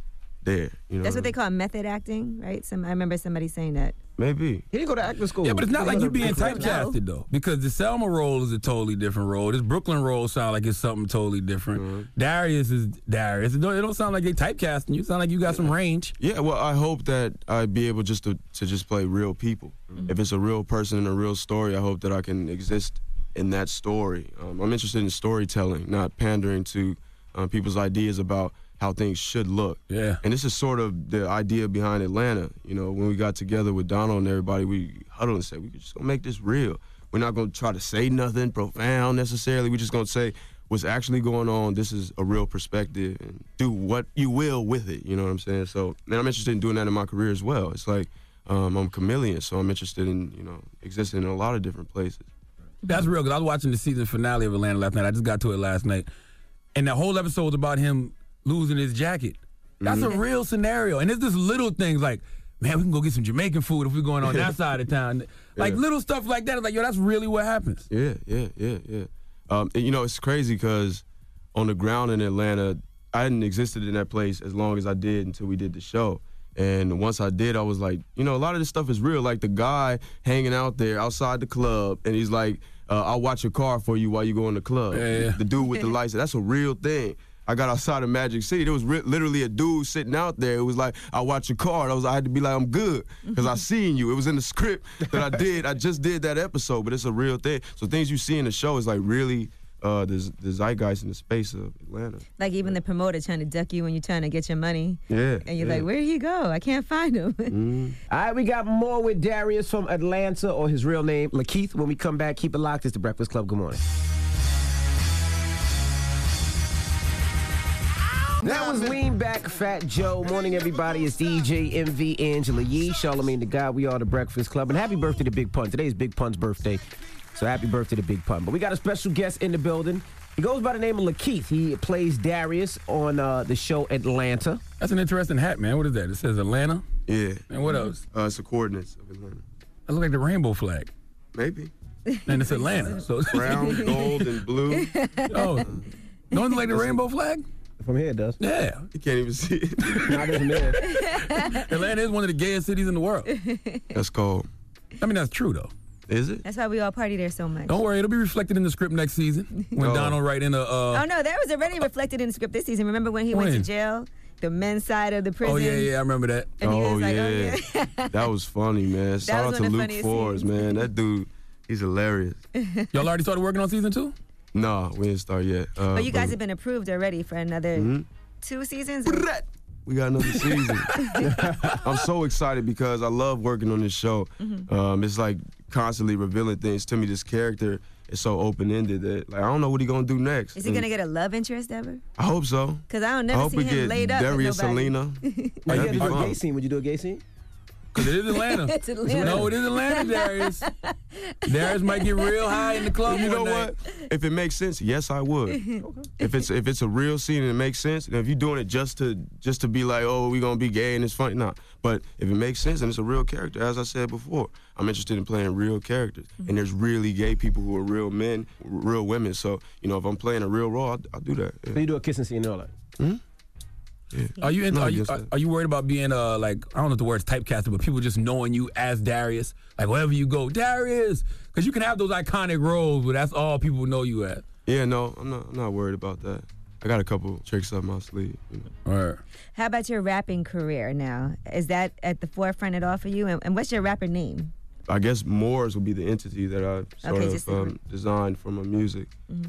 there. You know, That's what they call method acting, right? I remember somebody saying that. Maybe. He didn't go to acting school. Yeah, but it's not like you being Brooklyn. typecasted, though. Because the Selma role is a totally different role. This Brooklyn role sounds like it's something totally different. Darius is Darius. It don't sound like they typecasting you. It sound like you got some range. Yeah, well, I hope that I'd be able just to just play real people. If it's a real person and a real story, I hope that I can exist in that story. I'm interested in storytelling, not pandering to people's ideas about how things should look. Yeah. And this is sort of the idea behind Atlanta. You know, when we got together with Donald and everybody, we huddled and said, we just gonna make this real. We're not gonna try to say nothing profound necessarily. We're just gonna say what's actually going on. This is a real perspective, and do what you will with it. You know what I'm saying? So, and I'm interested in doing that in my career as well. It's like I'm a chameleon, so I'm interested in, you know, existing in a lot of different places. That's real, because I was watching the season finale of Atlanta last night. I just got to it last night. And the whole episode was about him losing his jacket. That's a real scenario. And it's just little things like, man, we can go get some Jamaican food if we're going on that side of town. Like little stuff like that. It's like, yo, that's really what happens. Yeah. You know, it's crazy because on the ground in Atlanta, I hadn't existed in that place as long as I did until we did the show. And once I did, I was like, you know, a lot of this stuff is real. Like the guy hanging out there outside the club, and he's like, I'll watch your car for you while you go in the club. Yeah. The dude with the lights, that's a real thing. I got outside of Magic City. There was literally a dude sitting out there. It was like, I'll watch your car. I had to be like, I'm good, because I seen you. It was in the script that I did. I just did that episode, but it's a real thing. So things you see in the show is like really the zeitgeist in the space of Atlanta. Like even the promoter trying to duck you when you're trying to get your money. Yeah. And you're like, where'd he go? I can't find him. All right, we got more with Darius from Atlanta, or his real name, Lakeith. When we come back, keep it locked. It's The Breakfast Club. Good morning. That was Lean Back, Fat Joe. Morning, everybody. It's DJ MV, Angela Yee, Charlamagne the God. We are The Breakfast Club. And happy birthday to Big Pun. Today is Big Pun's birthday. So happy birthday to Big Pun. But we got a special guest in the building. He goes by the name of Lakeith. He plays Darius on the show Atlanta. That's an interesting hat, man. What is that? It says Atlanta? Yeah. And what else? It's the coordinates of Atlanta. That look like the rainbow flag. Maybe. And it's Atlanta. So brown, gold, and blue. Oh, don't it like the rainbow flag? From here, it does. Yeah. You can't even see it. Not from there. Atlanta is one of the gayest cities in the world. That's cold. I mean, that's true, though. Is it? That's why we all party there so much. Don't worry, it'll be reflected in the script next season when Donald write in a. Oh no, that was already reflected in the script this season. Remember when he went to jail, the men's side of the prison? Oh yeah, I remember that. And he was like, yeah. That was funny, man. Shout out to Luke Forbes, man. That dude, he's hilarious. Y'all already started working on season 2? No, we didn't start yet. But you guys have been approved already for another 2 seasons. We got another season. I'm so excited because I love working on this show. It's like constantly revealing things to me. This character is so open-ended that like I don't know what he's gonna do next. Is he gonna get a love interest ever? I hope so. Because I don't never see him laid up Darius with nobody. Selena. Would you do a gay scene? Would you do a gay scene? Because it is Atlanta. It's Atlanta. No, it is Atlanta, Darius. Darius might get real high in the club. You know one night. what? If it makes sense, yes, I would. If it's a real scene and it makes sense, and if you're doing it just to be like, oh, we gonna be gay and it's funny, nah. But if it makes sense and it's a real character, as I said before, I'm interested in playing real characters. And there's really gay people who are real men, real women. So you know, if I'm playing a real role, I'll do that. Yeah. So you do a kissing scene and all that? Yeah. Are you worried about being like, I don't know if the word's typecasted, but people just knowing you as Darius, like wherever you go, Darius, because you can have those iconic roles, but that's all people know you as. Yeah, no, I'm not worried about that. I got a couple tricks up my sleeve. You know. All right. How about your rapping career now? Is that at the forefront at all for you? And what's your rapper name? I guess Moors would be the entity that I sort of designed for my music.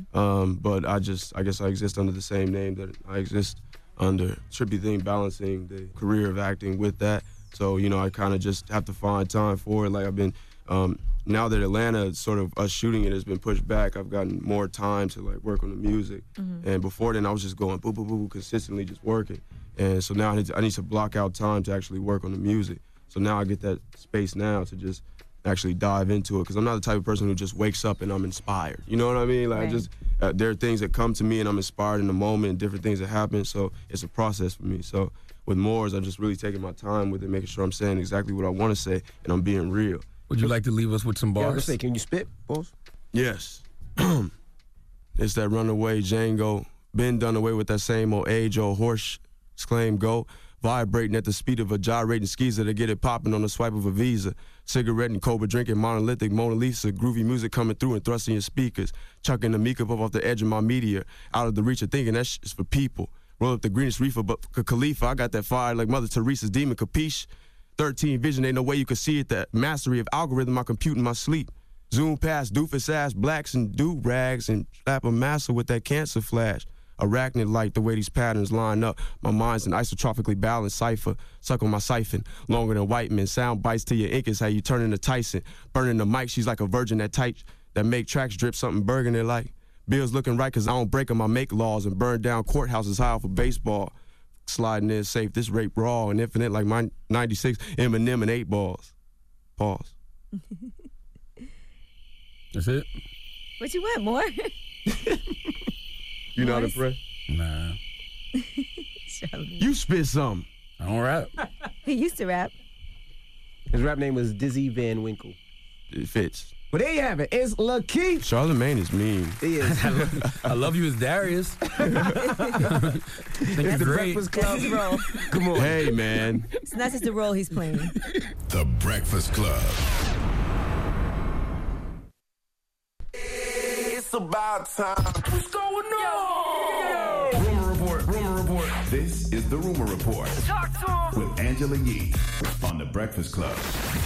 But I guess I exist under the same name that I exist under. Trippy thing, balancing the career of acting with that. So, you know, I kind of just have to find time for it. Like I've been, now that Atlanta, sort of us shooting it has been pushed back, I've gotten more time to like work on the music. And before then I was just going boo, boo, boo, consistently just working. And so now I need to block out time to actually work on the music. So now I get that space now to just actually dive into it, because I'm not the type of person who just wakes up and I'm inspired. You know what I mean? Like right. There are things that come to me and I'm inspired in the moment, and different things that happen. So it's a process for me. So with Moors, I'm just really taking my time with it, making sure I'm saying exactly what I want to say and I'm being real. Would you like to leave us with some bars? Yeah, I was gonna say, can you spit, boss? Yes. It's that runaway Django. Been done away with that same old age-old horse exclaim go. vibrating at the speed of a gyrating skeezer to get it popping on the swipe of a Visa. Cigarette and Cobra drinking, monolithic Mona Lisa, groovy music coming through and thrusting your speakers, chucking the meek up off the edge of my meteor, out of the reach of thinking that shit's for people. Roll up the greenish reefer, but Khalifa, I got that fire like Mother Teresa's demon, capiche? 13 vision, ain't no way you could see it, that mastery of algorithm I compute in my sleep. Zoom past doofus ass blacks and do-rags and slap a massa with that cancer flash. Arachnid light, the way these patterns line up. My mind's an isotropically balanced cipher. Suck on my siphon, longer than white men. Sound bites to your ink is how you turn into Tyson. Burning the mic, she's like a virgin that make tracks drip something burgundy like. Bills looking right cause I don't break them, I make laws and burn down courthouses high off of baseball. Sliding in safe, this rape raw and infinite like my 96 Eminem and 8 balls. Pause. That's it? What you want, more? You not impressed? Nah. You spit something. I don't rap. He used to rap. His rap name was Dizzy Van Winkle. It fits. Well, there you have it. It's Lakeith. Charlamagne is mean. He is. I love you as Darius. Think That's you're great. Breakfast Club. That's his role. Come on. Hey, man. It's not just the role he's playing. The Breakfast Club. It's about time. What's going on? Rumor report. This is the Rumor Report. Talk to him. With Angela Yee on the Breakfast Club.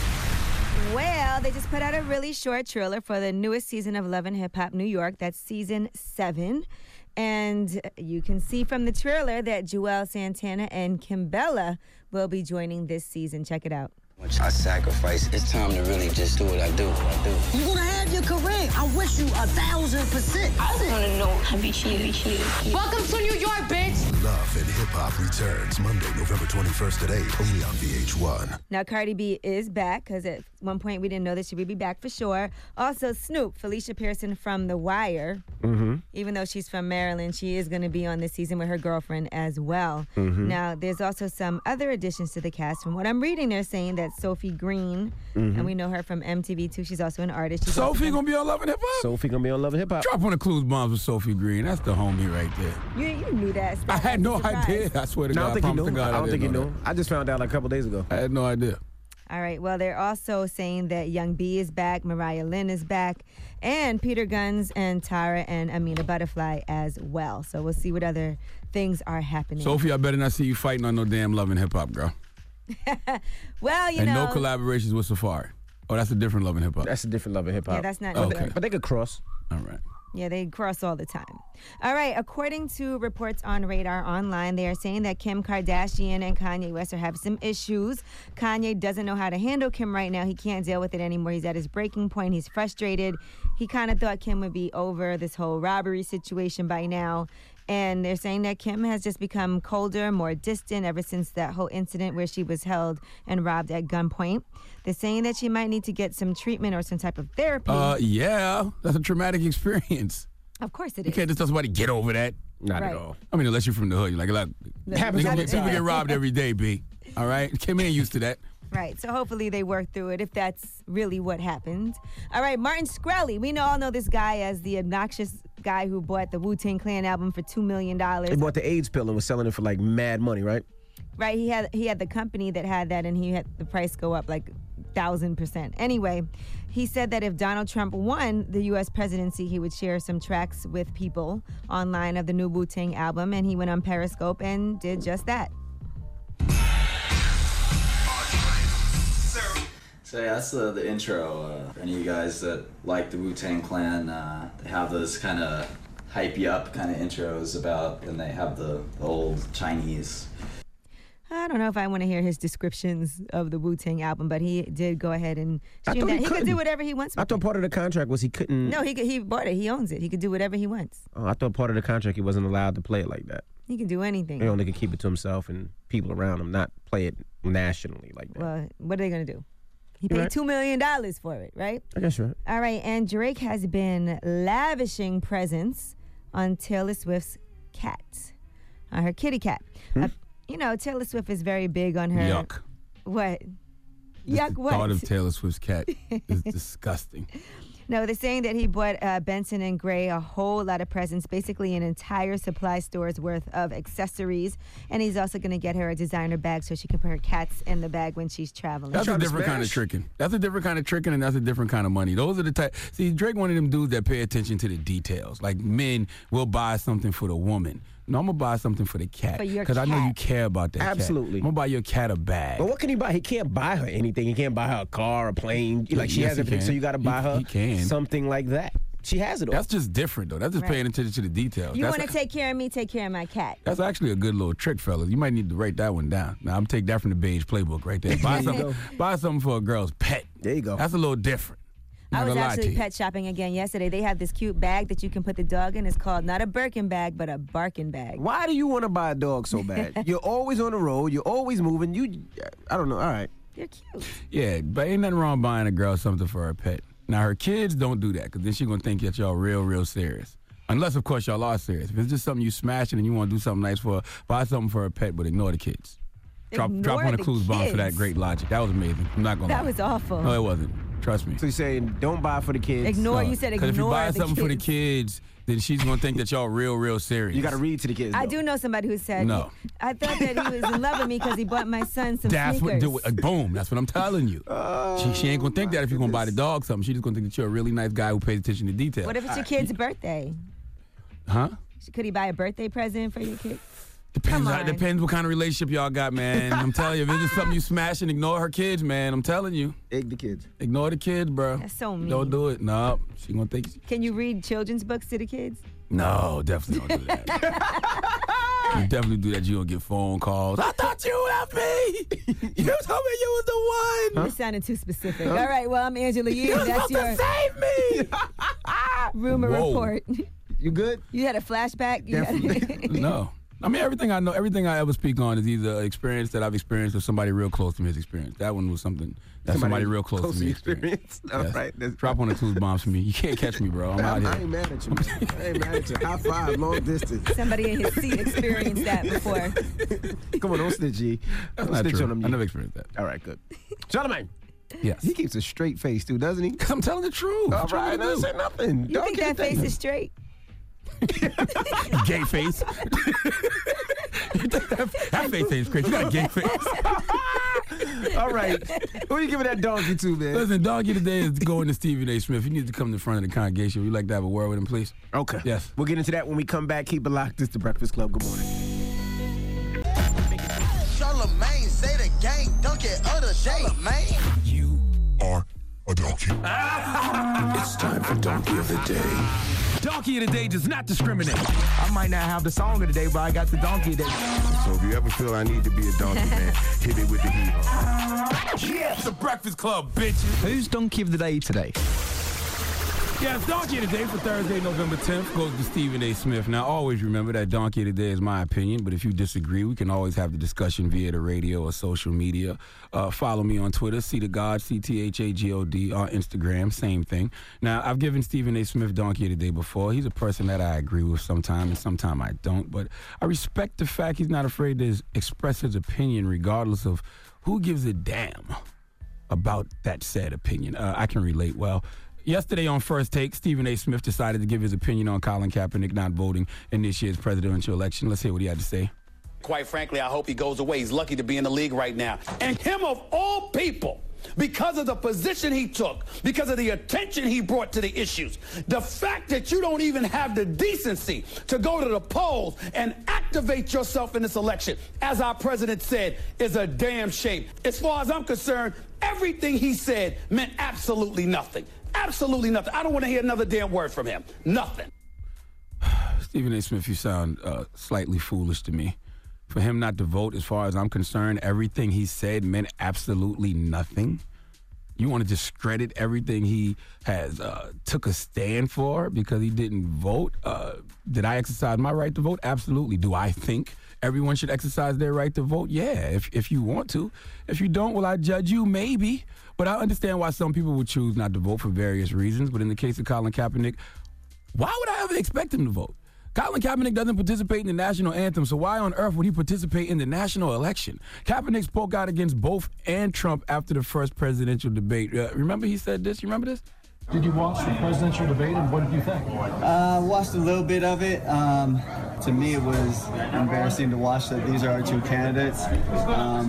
Well, they just put out a really short trailer for the newest season of Love and Hip Hop New York. That's season 7. And you can see from the trailer that Joel Santana and Kimbella will be joining this season. Check it out. I sacrifice. It's time to really just do what I do. You're gonna have your career. I wish you 1,000%. I just want to know how be cheated. Welcome to New York, bitch. Love and Hip Hop returns Monday, November 21st at 8, only on VH1. Now, Cardi B is back, because at one point we didn't know that she would be back for sure. Also, Snoop, Felicia Pearson from The Wire. Mm-hmm. Even though she's from Maryland, she is going to be on this season with her girlfriend as well. Mm-hmm. Now, there's also some other additions to the cast. From what I'm reading, they're saying that Sophie Green, and we know her from MTV too. She's also an artist. She's Sophie gonna be on Love and Hip Hop? Sophie gonna be on Love and Hip Hop. Drop one of Clues Bombs with Sophie Green. That's the homie right there. You knew that. I had no idea. I swear to No, God. I don't think you promise to knew. God, I don't think you didn't know knew. I just found out like a couple days ago. that. I had no idea. All right. Well, they're also saying that Young B is back, Mariah Lynn is back, and Peter Guns and Tara and Amina Butterfly as well. So we'll see what other things are happening. Sophie, I better not see you fighting on no damn Love and Hip Hop, girl. Well, you and know. no collaborations with Safari. Oh, that's a different Love and Hip Hop. That's a different Love and Hip Hop. Yeah, that's not. Okay. But they could cross. All right. Yeah, they cross all the time. All right, according to reports on Radar Online, they are saying that Kim Kardashian and Kanye West are having some issues. Kanye doesn't know how to handle Kim right now. He can't deal with it anymore. He's at his breaking point. He's frustrated. He kind of thought Kim would be over this whole robbery situation by now. And they're saying that Kim has just become colder, more distant ever since that whole incident where she was held and robbed at gunpoint. They're saying that she might need to get some treatment or some type of therapy. Yeah, that's a traumatic experience. Of course it You is. can't just tell somebody get over that. Not Right. at all. I mean, unless you're from the hood, you're like, look, Happens all the people time. get robbed every day, B. All right, Kim ain't used to that. Right, so hopefully they work through it if that's really what happened. All right, Martin Shkreli. We all know this guy as the obnoxious guy who bought the Wu-Tang Clan album for $2 million. He bought the AIDS pill and was selling it for like mad money, right? Right, he had the company that had that, and he had the price go up like 1,000%. Anyway, he said that if Donald Trump won the U.S. presidency, he would share some tracks with people online of the new Wu-Tang album, and he went on Periscope and did just that. So yeah, that's the intro. Any of you guys that like the Wu-Tang Clan, they have those kind of hype you up kind of intros about when they have the old Chinese. I don't know if I want to hear his descriptions of the Wu-Tang album, but he did go ahead and stream that. He could do whatever he wants with I thought part of the contract was he couldn't. No, he bought it. He owns it. He could do whatever he wants. Oh, I thought part of the contract he wasn't allowed to play it like that. He can do anything. He only could keep it to himself and people around him, not play it nationally like that. Well, what are they going to do? He You're paid right. $2 million for it, right? I guess you're right. All right, and Drake has been lavishing presents on Taylor Swift's cat, on her kitty cat. You know, Taylor Swift is very big on her. Yuck. What? Just Yuck the what? thought of Taylor Swift's cat is disgusting. No, they're saying that he bought Benson and Gray a whole lot of presents, basically an entire supply store's worth of accessories. And he's also going to get her a designer bag so she can put her cats in the bag when she's traveling. That's a different kind of tricking. That's a different kind of tricking, and that's a different kind of money. Those are the type. See, Drake one of them dudes that pay attention to the details. Like men will buy something for the woman. No, I'm going to buy something for the cat. For your because I know cat. you care about that Absolutely. cat. I'm going to buy your cat a bag. But what can he buy? He can't buy her anything. He can't buy her a car, a plane. Like she Yes, has he everything, can. so you got to buy her He can. something like that. She has it all. That's just different, though. That's just Right. paying attention to the details. You That's want to take care of me, take care of my cat. That's actually a good little trick, fellas. You might need to write that one down. Now, I'm take that from the Beige Playbook right there. Buy something for a girl's pet. There you go. That's a little different. I Not was gonna lie to actually you. pet shopping again yesterday. They have this cute bag that you can put the dog in. It's called not a Birkin bag, but a barking bag. Why do you want to buy a dog so bad? You're always on the road. You're always moving. I don't know. All right. They're cute. Yeah, but ain't nothing wrong buying a girl something for her pet. Now, her kids don't do that because then she's going to think that y'all real, real serious. Unless, of course, y'all are serious. If it's just something you smashing and you want to do something nice for her, buy something for her pet, but ignore the kids. Drop Ignore one of the Clues bomb for that kids. great logic. That was amazing. I'm not going to That lie. was awful. No, it wasn't. Trust me. So you're saying don't buy for the kids. Ignore. You said Because if you ignore buy the something for the kids. kids, then she's going to think that y'all real, real serious. You got to read to the kids. I though. do know somebody who said, No. I thought that he was in love with me because he bought my son some That's sneakers. boom. That's what I'm telling you. She ain't gonna think that if you're gonna buy the dog something. She's just gonna think that you're a really nice guy who pays attention to detail. What if it's your kid's birthday? Huh? Could he buy a birthday present for your kid? Depends what kind of relationship y'all got, man. I'm telling you, if it's just something you smash and ignore her kids, man. I'm telling you. Egg the kids. Ignore the kids, bro. That's so mean. Don't do it. No, she gonna think. Can you read children's books to the kids? No, definitely don't do that. You definitely do that. You gonna get phone calls. I thought you left me. You told me you was the one. You're sounding too specific. All right, well, I'm Angela Yee. You That's your save me. rumor Whoa. report. You good? You had a flashback? No. I mean, everything I ever speak on is either experience that I've experienced or somebody real close to me has experienced. That one was something that somebody real close to me experienced. All Yes. right. Drop one or two bombs for me. You can't catch me, bro. I'm out I here. ain't mad at you. I ain't mad at you. High five, long distance. Somebody in his seat experienced that before. Come on, don't snitch, G. That's Don't not snitch true. on him. I G. never experienced that. All right, good. Charlamagne. Yes. He keeps a straight face, too, doesn't he? I'm telling the truth. All What you right, want me to I do? say nothing. You Don't think get that it face is straight? Gay face. That face ain't straight. You got a gay face. All right. Who are you giving that donkey to, man? Listen, donkey today is going to Stephen A. Smith. He needs to come to the front of the congregation. We'd like to have a word with him, please. Okay. Yes. We'll get into that when we come back. Keep it locked. It's the Breakfast Club. Good morning. Charlamagne, say the gang, dunk it other day. Charlamagne. You are a donkey. It's time for Donkey of the Day. Donkey of the day does not discriminate. I might not have the song of the day, but I got the donkey of the day. So if you ever feel I need to be a donkey, man, hit it with the heat. Yeah, it's the Breakfast Club, bitches. Who's donkey of the day today? Yes, Donkey of the Day for Thursday, November 10th goes to Stephen A. Smith. Now, always remember that Donkey of the Day is my opinion, but if you disagree, we can always have the discussion via the radio or social media. Follow me on Twitter, CTHagod, CTHAGOD, on Instagram, same thing. Now, I've given Stephen A. Smith Donkey of the Day before. He's a person that I agree with sometimes, and sometimes I don't, but I respect the fact he's not afraid to express his opinion regardless of who gives a damn about that said opinion. I can relate well. Yesterday on First Take, Stephen A. Smith decided to give his opinion on Colin Kaepernick not voting in this year's presidential election. Let's hear what he had to say. Quite frankly, I hope he goes away. He's lucky to be in the league right now. And him of all people, because of the position he took, because of the attention he brought to the issues, the fact that you don't even have the decency to go to the polls and activate yourself in this election, as our president said, is a damn shame. As far as I'm concerned, everything he said meant absolutely nothing. Absolutely nothing. I don't want to hear another damn word from him. Nothing. Stephen A. Smith, you sound slightly foolish to me. For him not to vote, as far as I'm concerned, everything he said meant absolutely nothing. You want to discredit everything he has took a stand for because he didn't vote? Did I exercise my right to vote? Absolutely. Do I think everyone should exercise their right to vote? Yeah, if you want to. If you don't, will I judge you? Maybe. But I understand why some people would choose not to vote for various reasons. But in the case of Colin Kaepernick, why would I ever expect him to vote? Colin Kaepernick doesn't participate in the national anthem, so why on earth would he participate in the national election? Kaepernick spoke out against both and Trump after the first presidential debate. Remember he said this? You remember this? Did you watch the presidential debate, and what did you think? Watched a little bit of it. To me, it was embarrassing to watch that these are our two candidates. Both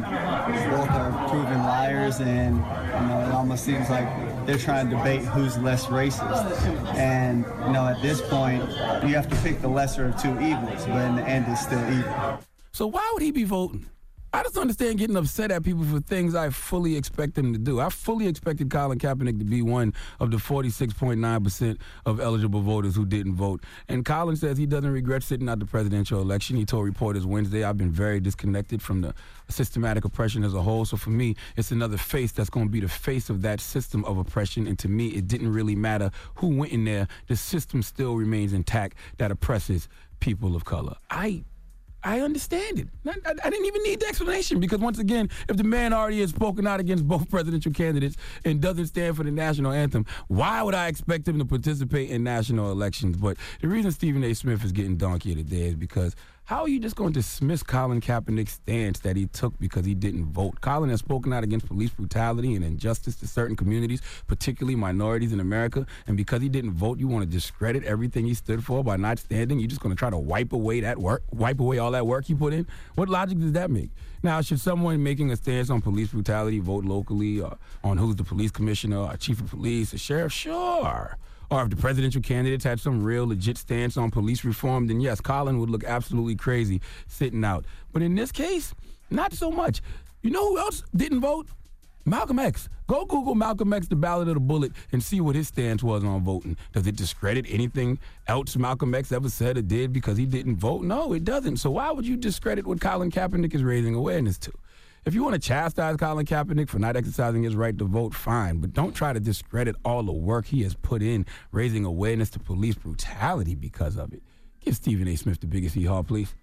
are proven liars, and it almost seems like they're trying to debate who's less racist. And at this point, you have to pick the lesser of two evils, but in the end, it's still evil. So why would he be voting? I just don't understand getting upset at people for things I fully expect them to do. I fully expected Colin Kaepernick to be one of the 46.9% of eligible voters who didn't vote. And Colin says he doesn't regret sitting out the presidential election. He told reporters Wednesday, I've been very disconnected from the systematic oppression as a whole. So for me, it's another face that's going to be the face of that system of oppression. And to me, it didn't really matter who went in there. The system still remains intact that oppresses people of color. I understand it. I didn't even need the explanation because, once again, if the man already has spoken out against both presidential candidates and doesn't stand for the national anthem, why would I expect him to participate in national elections? But the reason Stephen A. Smith is getting donkey today is because how are you just going to dismiss Colin Kaepernick's stance that he took because he didn't vote? Colin has spoken out against police brutality and injustice to certain communities, particularly minorities in America. And because he didn't vote, you want to discredit everything he stood for by not standing? You're just going to try to wipe away all that work he put in? What logic does that make? Now, should someone making a stance on police brutality vote locally or on who's the police commissioner or chief of police, a sheriff? Sure. Or if the presidential candidates had some real legit stance on police reform, then yes, Colin would look absolutely crazy sitting out. But in this case, not so much. You know who else didn't vote? Malcolm X. Go Google Malcolm X, the Ballad of the Bullet, and see what his stance was on voting. Does it discredit anything else Malcolm X ever said or did because he didn't vote? No, it doesn't. So why would you discredit what Colin Kaepernick is raising awareness to? If you want to chastise Colin Kaepernick for not exercising his right to vote, fine. But don't try to discredit all the work he has put in raising awareness to police brutality because of it. Give Stephen A. Smith the biggest hee-haw, please.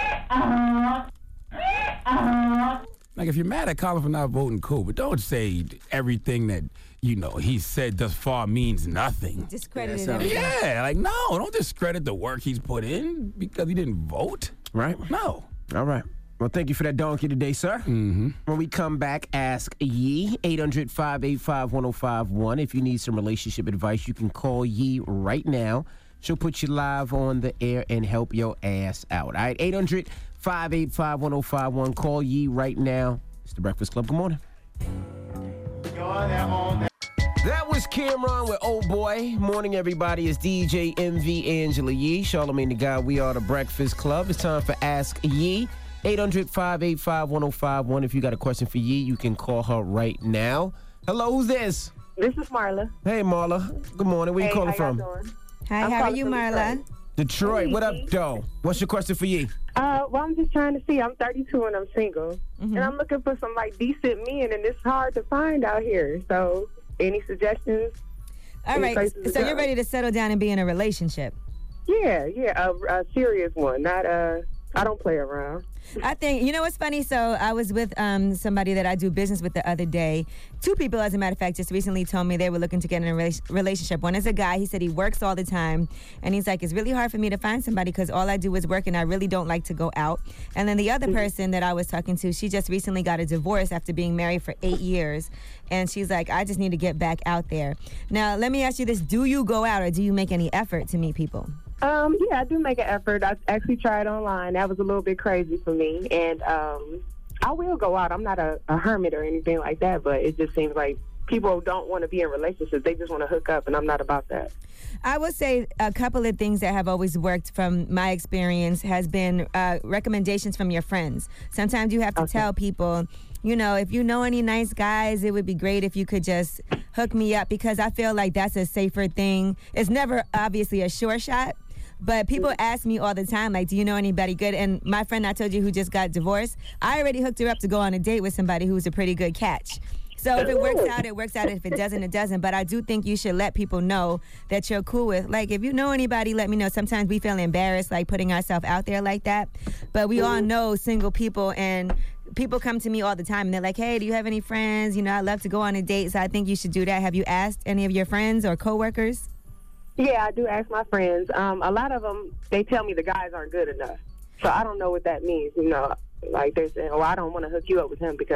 Like, if you're mad at Colin for not voting, cool. But don't say everything that, he said thus far means nothing. Discredited everything. Yeah, no, don't discredit the work he's put in because he didn't vote. Right? No. All right. Well, thank you for that donkey today, sir. Mm-hmm. When we come back, Ask Yee, 800-585-1051. If you need some relationship advice, you can call Yee right now. She'll put you live on the air and help your ass out. All right, 800-585-1051. Call Yee right now. It's The Breakfast Club. Good morning. That was Cameron with Old Boy. Morning, everybody. It's DJ MV Angela Yee, Charlamagne the God. We are The Breakfast Club. It's time for Ask Yee. 800-585-1051. If you got a question for Yee, you can call her right now. Hello, who's this? This is Marla. Hey, Marla. Good morning. Where you calling from? Hi, how are you, Marla? Detroit. What up, though? What's your question for Yee? Well, I'm just trying to see. I'm 32 and I'm single. And I'm looking for some, decent men, and it's hard to find out here. So, any suggestions? All right. So you're ready to settle down and be in a relationship? Yeah. A serious one. Not I don't play around. I think, what's funny? So I was with somebody that I do business with the other day. Two people, as a matter of fact, just recently told me they were looking to get in a relationship. One is a guy. He said he works all the time. And he's like, it's really hard for me to find somebody because all I do is work and I really don't like to go out. And then the other person that I was talking to, she just recently got a divorce after being married for 8 years. And she's like, I just need to get back out there. Now, let me ask you this. Do you go out or do you make any effort to meet people? Yeah, I do make an effort. I actually tried online. That was a little bit crazy for me. And I will go out. I'm not a hermit or anything like that, but it just seems like people don't want to be in relationships. They just want to hook up, and I'm not about that. I would say a couple of things that have always worked from my experience has been recommendations from your friends. Sometimes you have to tell people, if you know any nice guys, it would be great if you could just hook me up because I feel like that's a safer thing. It's never obviously a sure shot. But people ask me all the time, do you know anybody good? And my friend I told you who just got divorced, I already hooked her up to go on a date with somebody who's a pretty good catch. So if it works out, it works out. If it doesn't, it doesn't. But I do think you should let people know that you're cool with. If you know anybody, let me know. Sometimes we feel embarrassed, putting ourselves out there like that. But we all know single people, and people come to me all the time, and they're like, hey, do you have any friends? I'd love to go on a date, so I think you should do that. Have you asked any of your friends or coworkers? Yeah, I do ask my friends. A lot of them, they tell me the guys aren't good enough. So I don't know what that means, Like they're saying, I don't want to hook you up with him because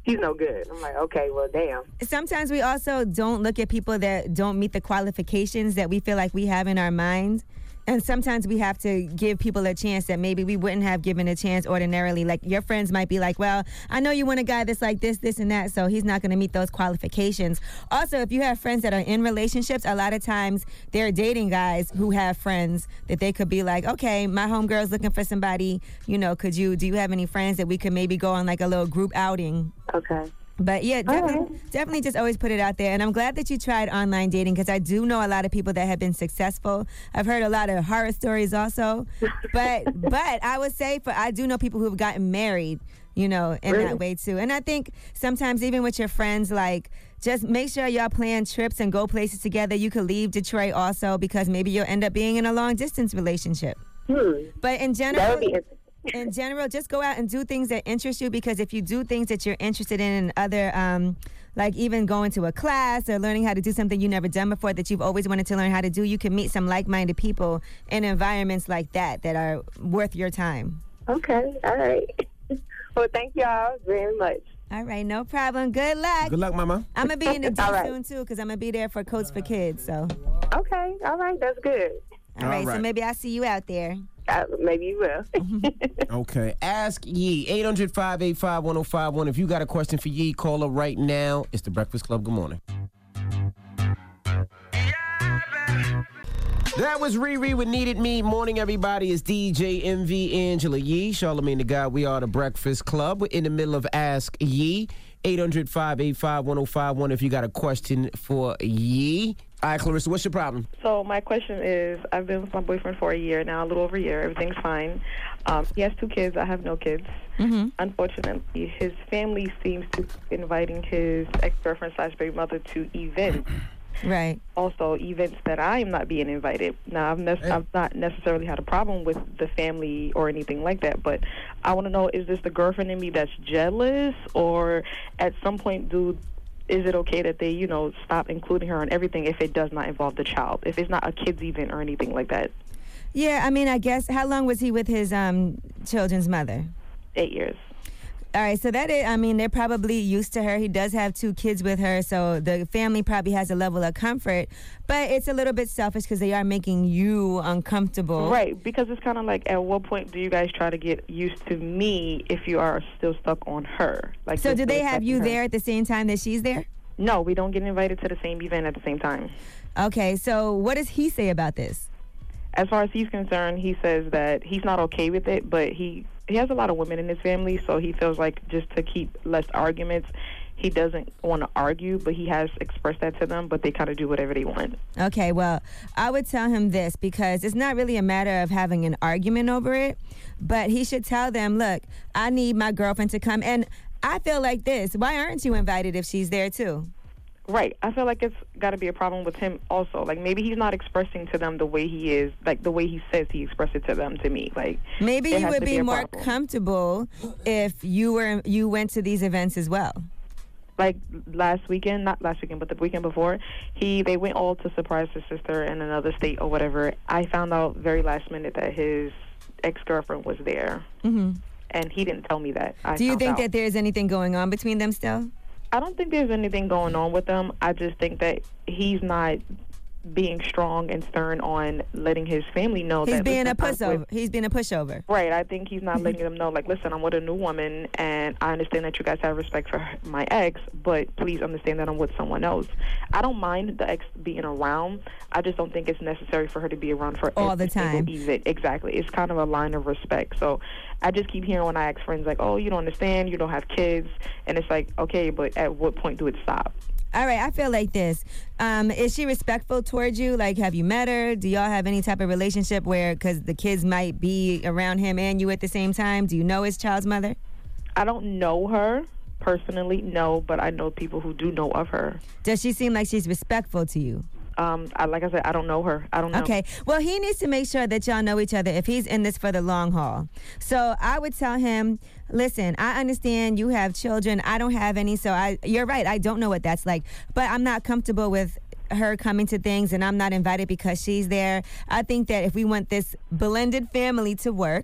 he's no good. I'm like, okay, well, damn. Sometimes we also don't look at people that don't meet the qualifications that we feel like we have in our mind. And sometimes we have to give people a chance that maybe we wouldn't have given a chance ordinarily. Like your friends might be like, well, I know you want a guy that's like this, this, and that, so he's not going to meet those qualifications. Also, if you have friends that are in relationships, a lot of times they're dating guys who have friends that they could be like, okay, my homegirl's looking for somebody, do you have any friends that we could maybe go on like a little group outing? Okay. But yeah, definitely just always put it out there. And I'm glad that you tried online dating because I do know a lot of people that have been successful. I've heard a lot of horror stories also. But I would say I do know people who have gotten married, in that way too. And I think sometimes even with your friends, like just make sure y'all plan trips and go places together. You could leave Detroit also because maybe you'll end up being in a long distance relationship. But in general, just go out and do things that interest you because if you do things that you're interested in and other, like even going to a class or learning how to do something you've never done before that you've always wanted to learn how to do, you can meet some like-minded people in environments like that are worth your time. Okay, all right. Well, thank y'all very much. All right, no problem. Good luck. Good luck, Mama. I'm going to be in the D soon, too, because I'm going to be there for Coats for Kids, so. Okay, all right, that's good. All right, so maybe I'll see you out there. Maybe you will. Okay. Ask Yee. 800-585-1051. If you got a question for Yee, call her right now. It's The Breakfast Club. Good morning. That was Riri with Needed Me. Morning, everybody. It's DJ MV Angela Yee, Charlamagne the God. We are The Breakfast Club. We're in the middle of Ask Yee. 800-585-1051 if you got a question for Yee. All right, Clarissa, what's your problem? So my question is, I've been with my boyfriend for a year now, a little over a year. Everything's fine. He has 2 kids. I have no kids. Mm-hmm. Unfortunately, his family seems to be inviting his ex-girlfriend / baby mother to events. Right. Also, events that I am not being invited. Now, I've not necessarily had a problem with the family or anything like that, but I want to know, is this the girlfriend in me that's jealous, or at some point, is it okay that they, stop including her in everything if it does not involve the child, if it's not a kid's event or anything like that? Yeah, I mean, I guess, how long was he with his children's mother? 8 years. All right, so they're probably used to her. He does have 2 kids with her, so the family probably has a level of comfort. But it's a little bit selfish because they are making you uncomfortable. Right, because it's kind of like, at what point do you guys try to get used to me if you are still stuck on her? Like, so do they have you there at the same time that she's there? No, we don't get invited to the same event at the same time. Okay, so what does he say about this? As far as he's concerned, he says that he's not okay with it, but he has a lot of women in his family, so he feels like just to keep less arguments, he doesn't want to argue, but he has expressed that to them, but they kind of do whatever they want. Okay, well, I would tell him this because it's not really a matter of having an argument over it, but he should tell them, look, I need my girlfriend to come, and I feel like this. Why aren't you invited if she's there too? Right. I feel like it's got to be a problem with him also. Like, maybe he's not expressing to them the way he is, like the way he says he expressed it to them to me. Like, maybe you would be more comfortable if you went to these events as well. Like not last weekend, but the weekend before, they went all to surprise his sister in another state or whatever. I found out very last minute that his ex-girlfriend was there, and he didn't tell me that. Do you think that there's anything going on between them still? I don't think there's anything going on with them. I just think that he's not being strong and stern on letting his family know that... He's being a pushover. Right. I think he's not letting them know, like, listen, I'm with a new woman, and I understand that you guys have respect for my ex, but please understand that I'm with someone else. I don't mind the ex being around. I just don't think it's necessary for her to be around for all the time. Exactly. It's kind of a line of respect. So I just keep hearing when I ask friends, like, oh, you don't understand, you don't have kids, and it's like, okay, but at what point do it stop? All right, I feel like this. Is she respectful towards you? Like, have you met her? Do y'all have any type of relationship where, because the kids might be around him and you at the same time, do you know his child's mother? I don't know her personally, no, but I know people who do know of her. Does she seem like she's respectful to you? Like I said, I don't know her. I don't know. Okay. Well, he needs to make sure that y'all know each other if he's in this for the long haul. So I would tell him, listen, I understand you have children. I don't have any, so you're right. I don't know what that's like. But I'm not comfortable with her coming to things, and I'm not invited because she's there. I think that if we want this blended family to work,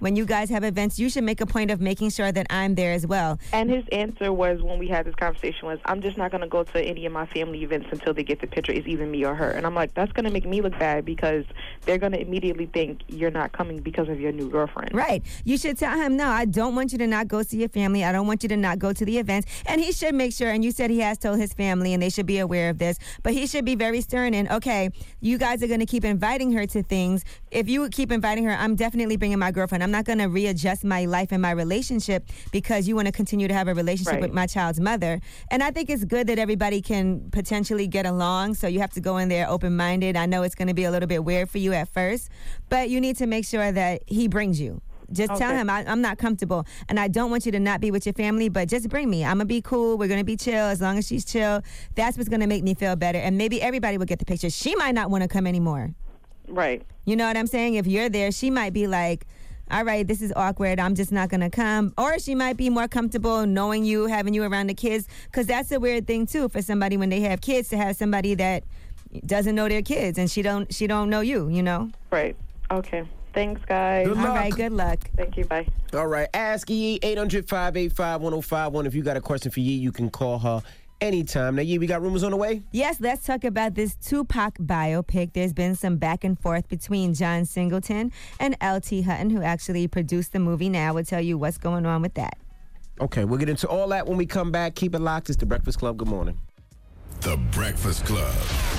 when you guys have events, you should make a point of making sure that I'm there as well. And his answer was, when we had this conversation, was, I'm just not going to go to any of my family events until they get the picture. It's either me or her. And I'm like, that's going to make me look bad because they're going to immediately think you're not coming because of your new girlfriend. Right. You should tell him, no, I don't want you to not go see your family. I don't want you to not go to the events. And he should make sure, and you said he has told his family and they should be aware of this, but he should be very stern and, okay, you guys are going to keep inviting her to things. If you keep inviting her, I'm definitely bringing my girlfriend. I'm not going to readjust my life and my relationship because you want to continue to have a relationship with my child's mother. And I think it's good that everybody can potentially get along, so you have to go in there open-minded. I know it's going to be a little bit weird for you at first, but you need to make sure that he brings you. Just tell him, I'm not comfortable, and I don't want you to not be with your family, but just bring me. I'm going to be cool. We're going to be chill as long as she's chill. That's what's going to make me feel better, and maybe everybody will get the picture. She might not want to come anymore. Right. You know what I'm saying? If you're there, she might be like, all right, this is awkward. I'm just not going to come. Or she might be more comfortable knowing you, having you around the kids, because that's a weird thing, too, for somebody when they have kids to have somebody that doesn't know their kids, and she don't know you, you know? Right. Okay. Thanks, guys. All right, good luck. Thank you. Bye. All right. Ask Yee, 800-585-1051. If you got a question for Yee, you can call her anytime. Now, Yee, we got rumors on the way? Yes, let's talk about this Tupac biopic. There's been some back and forth between John Singleton and L.T. Hutton, who actually produced the movie. Now, we'll tell you what's going on with that. Okay, we'll get into all that when we come back. Keep it locked. It's The Breakfast Club. Good morning. The Breakfast Club.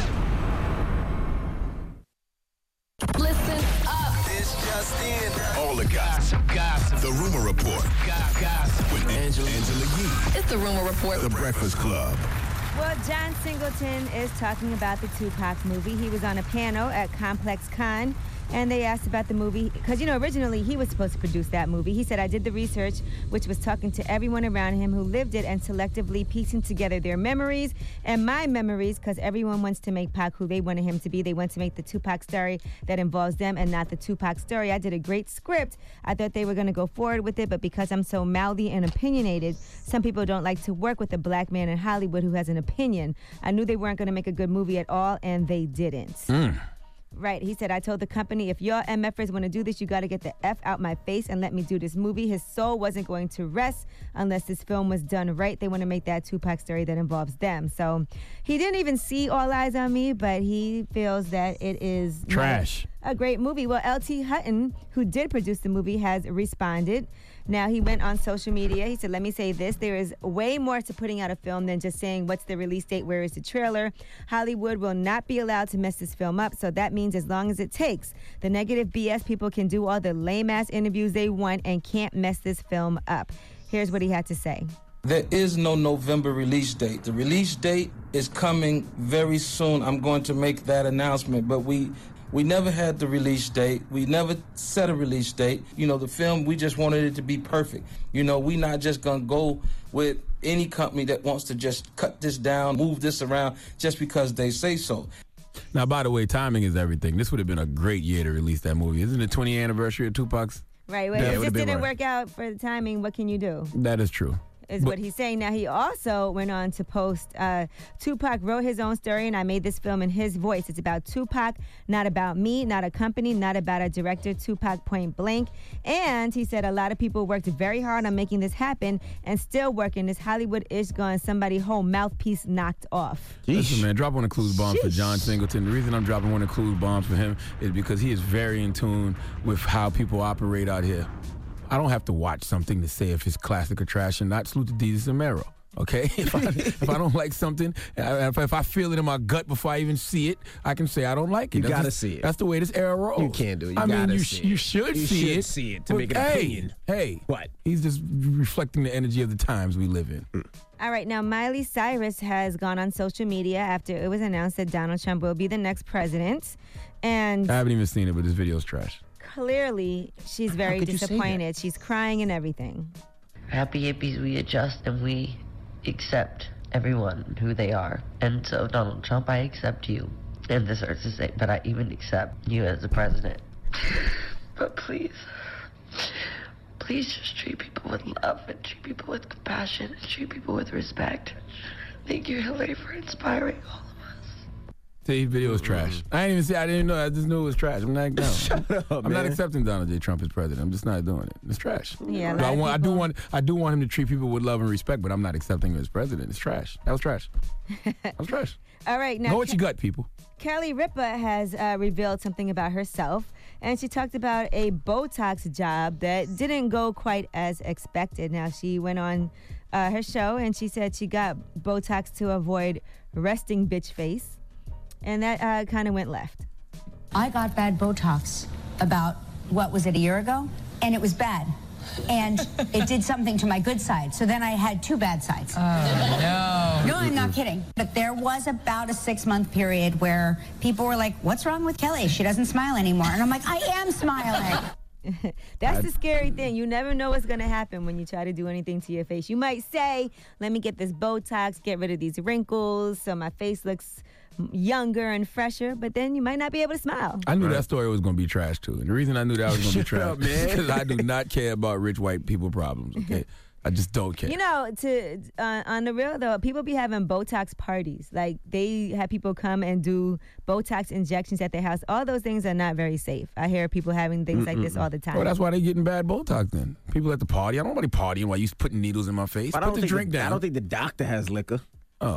Listen up. It's just in. All the gossip. The Rumor Report. With Angela Yee. It's the Rumor Report. The Breakfast Club. Well, John Singleton is talking about the Tupac movie. He was on a panel at Complex Con, and they asked about the movie because, you know, originally he was supposed to produce that movie. He said, I did the research, which was talking to everyone around him who lived it and selectively piecing together their memories and my memories, because everyone wants to make Pac who they wanted him to be. They want to make the Tupac story that involves them and not the Tupac story. I did a great script. I thought they were going to go forward with it, but because I'm so mouthy and opinionated, some people don't like to work with a black man in Hollywood who has an opinion. I knew they weren't going to make a good movie at all, and they didn't. Right. He said, I told the company, if y'all MFers want to do this, you got to get the F out my face and let me do this movie. His soul wasn't going to rest unless this film was done right. They want to make that Tupac story that involves them. So he didn't even see All Eyes on Me, but he feels that it is trash. A great movie. Well, L.T. Hutton, who did produce the movie, has responded. Now, he went on social media. He said, let me say this. There is way more to putting out a film than just saying, what's the release date? Where is the trailer? Hollywood will not be allowed to mess this film up. So that means as long as it takes, the negative BS people can do all the lame-ass interviews they want and can't mess this film up. Here's what he had to say. There is no November release date. The release date is coming very soon. I'm going to make that announcement, but we never had the release date. We never set a release date. You know, the film, we just wanted it to be perfect. You know, we not just going to go with any company that wants to just cut this down, move this around just because they say so. Now, by the way, timing is everything. This would have been a great year to release that movie. Isn't it the 20th anniversary of Tupac's? Right. Well, if it didn't work out for the timing, what can you do? That is true. Is what he's saying. Now, he also went on to post, Tupac wrote his own story, and I made this film in his voice. It's about Tupac, not about me, not a company, not about a director, Tupac point blank. And he said a lot of people worked very hard on making this happen and still working. This Hollywood-ish gone, somebody whole mouthpiece knocked off. Listen, man, drop one of Clues bombs for John Singleton. The reason I'm dropping one of Clues bombs for him is because he is very in tune with how people operate out here. I don't have to watch something to say if it's classic or trash and not. Salute to Jesus and Mero. Okay, if I don't like something, if I feel it in my gut before I even see it, I can say I don't like it. You gotta see it. That's the way this era rolls. You can't do it. You should see it to make an opinion. Hey, what? He's just reflecting the energy of the times we live in. All right, now Miley Cyrus has gone on social media after it was announced that Donald Trump will be the next president, and I haven't even seen it, but this video's trash. Clearly, she's very disappointed. She's crying and everything. Happy hippies, we adjust and we accept everyone who they are. And so, Donald Trump, I accept you. And this hurts to say, but I even accept you as the president. But please just treat people with love and treat people with compassion and treat people with respect. Thank you, Hillary, for inspiring all of us. Today's video is trash. I didn't even say I didn't know. I just knew it was trash. I'm not down. Shut up, I'm man. not accepting Donald J. Trump as president. I'm just not doing it. It's trash. Yeah, But I do want him to treat people with love and respect, but I'm not accepting him as president. It's trash. That was trash. That was trash. All right, now Know what you got, people. Kelly Ripa has revealed something about herself, and she talked about a Botox job that didn't go quite as expected. Now, she went on her show, and she said she got Botox to avoid resting bitch face, and that kind of went left. I got bad Botox about, what was it, a year ago? And it was bad. And it did something to my good side. So then I had two bad sides. Oh, No, I'm not kidding. But there was about a 6-month period where people were like, what's wrong with Kelly? She doesn't smile anymore. And I'm like, I am smiling. That's the scary thing. You never know what's going to happen when you try to do anything to your face. You might say, let me get this Botox, get rid of these wrinkles so my face looks younger and fresher, but then you might not be able to smile. I knew that story was going to be trash, too. And the reason I knew that was going to be trash is because I do not care about rich white people problems, okay? I just don't care. You know, on the real, though, people be having Botox parties. Like, they have people come and do Botox injections at their house. All those things are not very safe. I hear people having things like this all the time. Well, that's why they getting bad Botox then. People at the party. I don't want nobody partying while you putting needles in my face. Put the drink down. I don't think the doctor has liquor. Oh.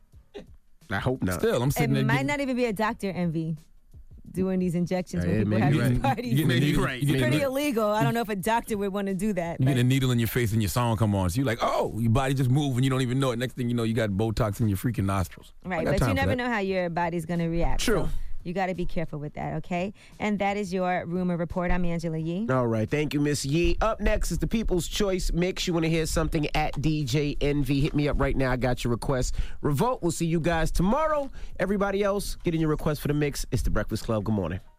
I hope not. Still, I'm sitting It there. might not even be a doctor, Envy, doing these injections when people maybe have you're these right. parties. You getting a needle, Right. you It's getting pretty a- illegal. I don't know if a doctor would want to do that. you but- get a needle in your face and your song come on. So you're like, oh, your body just moved and you don't even know it. Next thing you know, you got Botox in your freaking nostrils. Right, I got but you time for never that. know how your body's going to react. True. So you got to be careful with that, okay? And that is your rumor report. I'm Angela Yee. All right. Thank you, Miss Yee. Up next is the People's Choice Mix. You want to hear something at DJ Envy? Hit me up right now. I got your request. Revolt. We'll see you guys tomorrow. Everybody else, get in your request for the mix. It's The Breakfast Club. Good morning.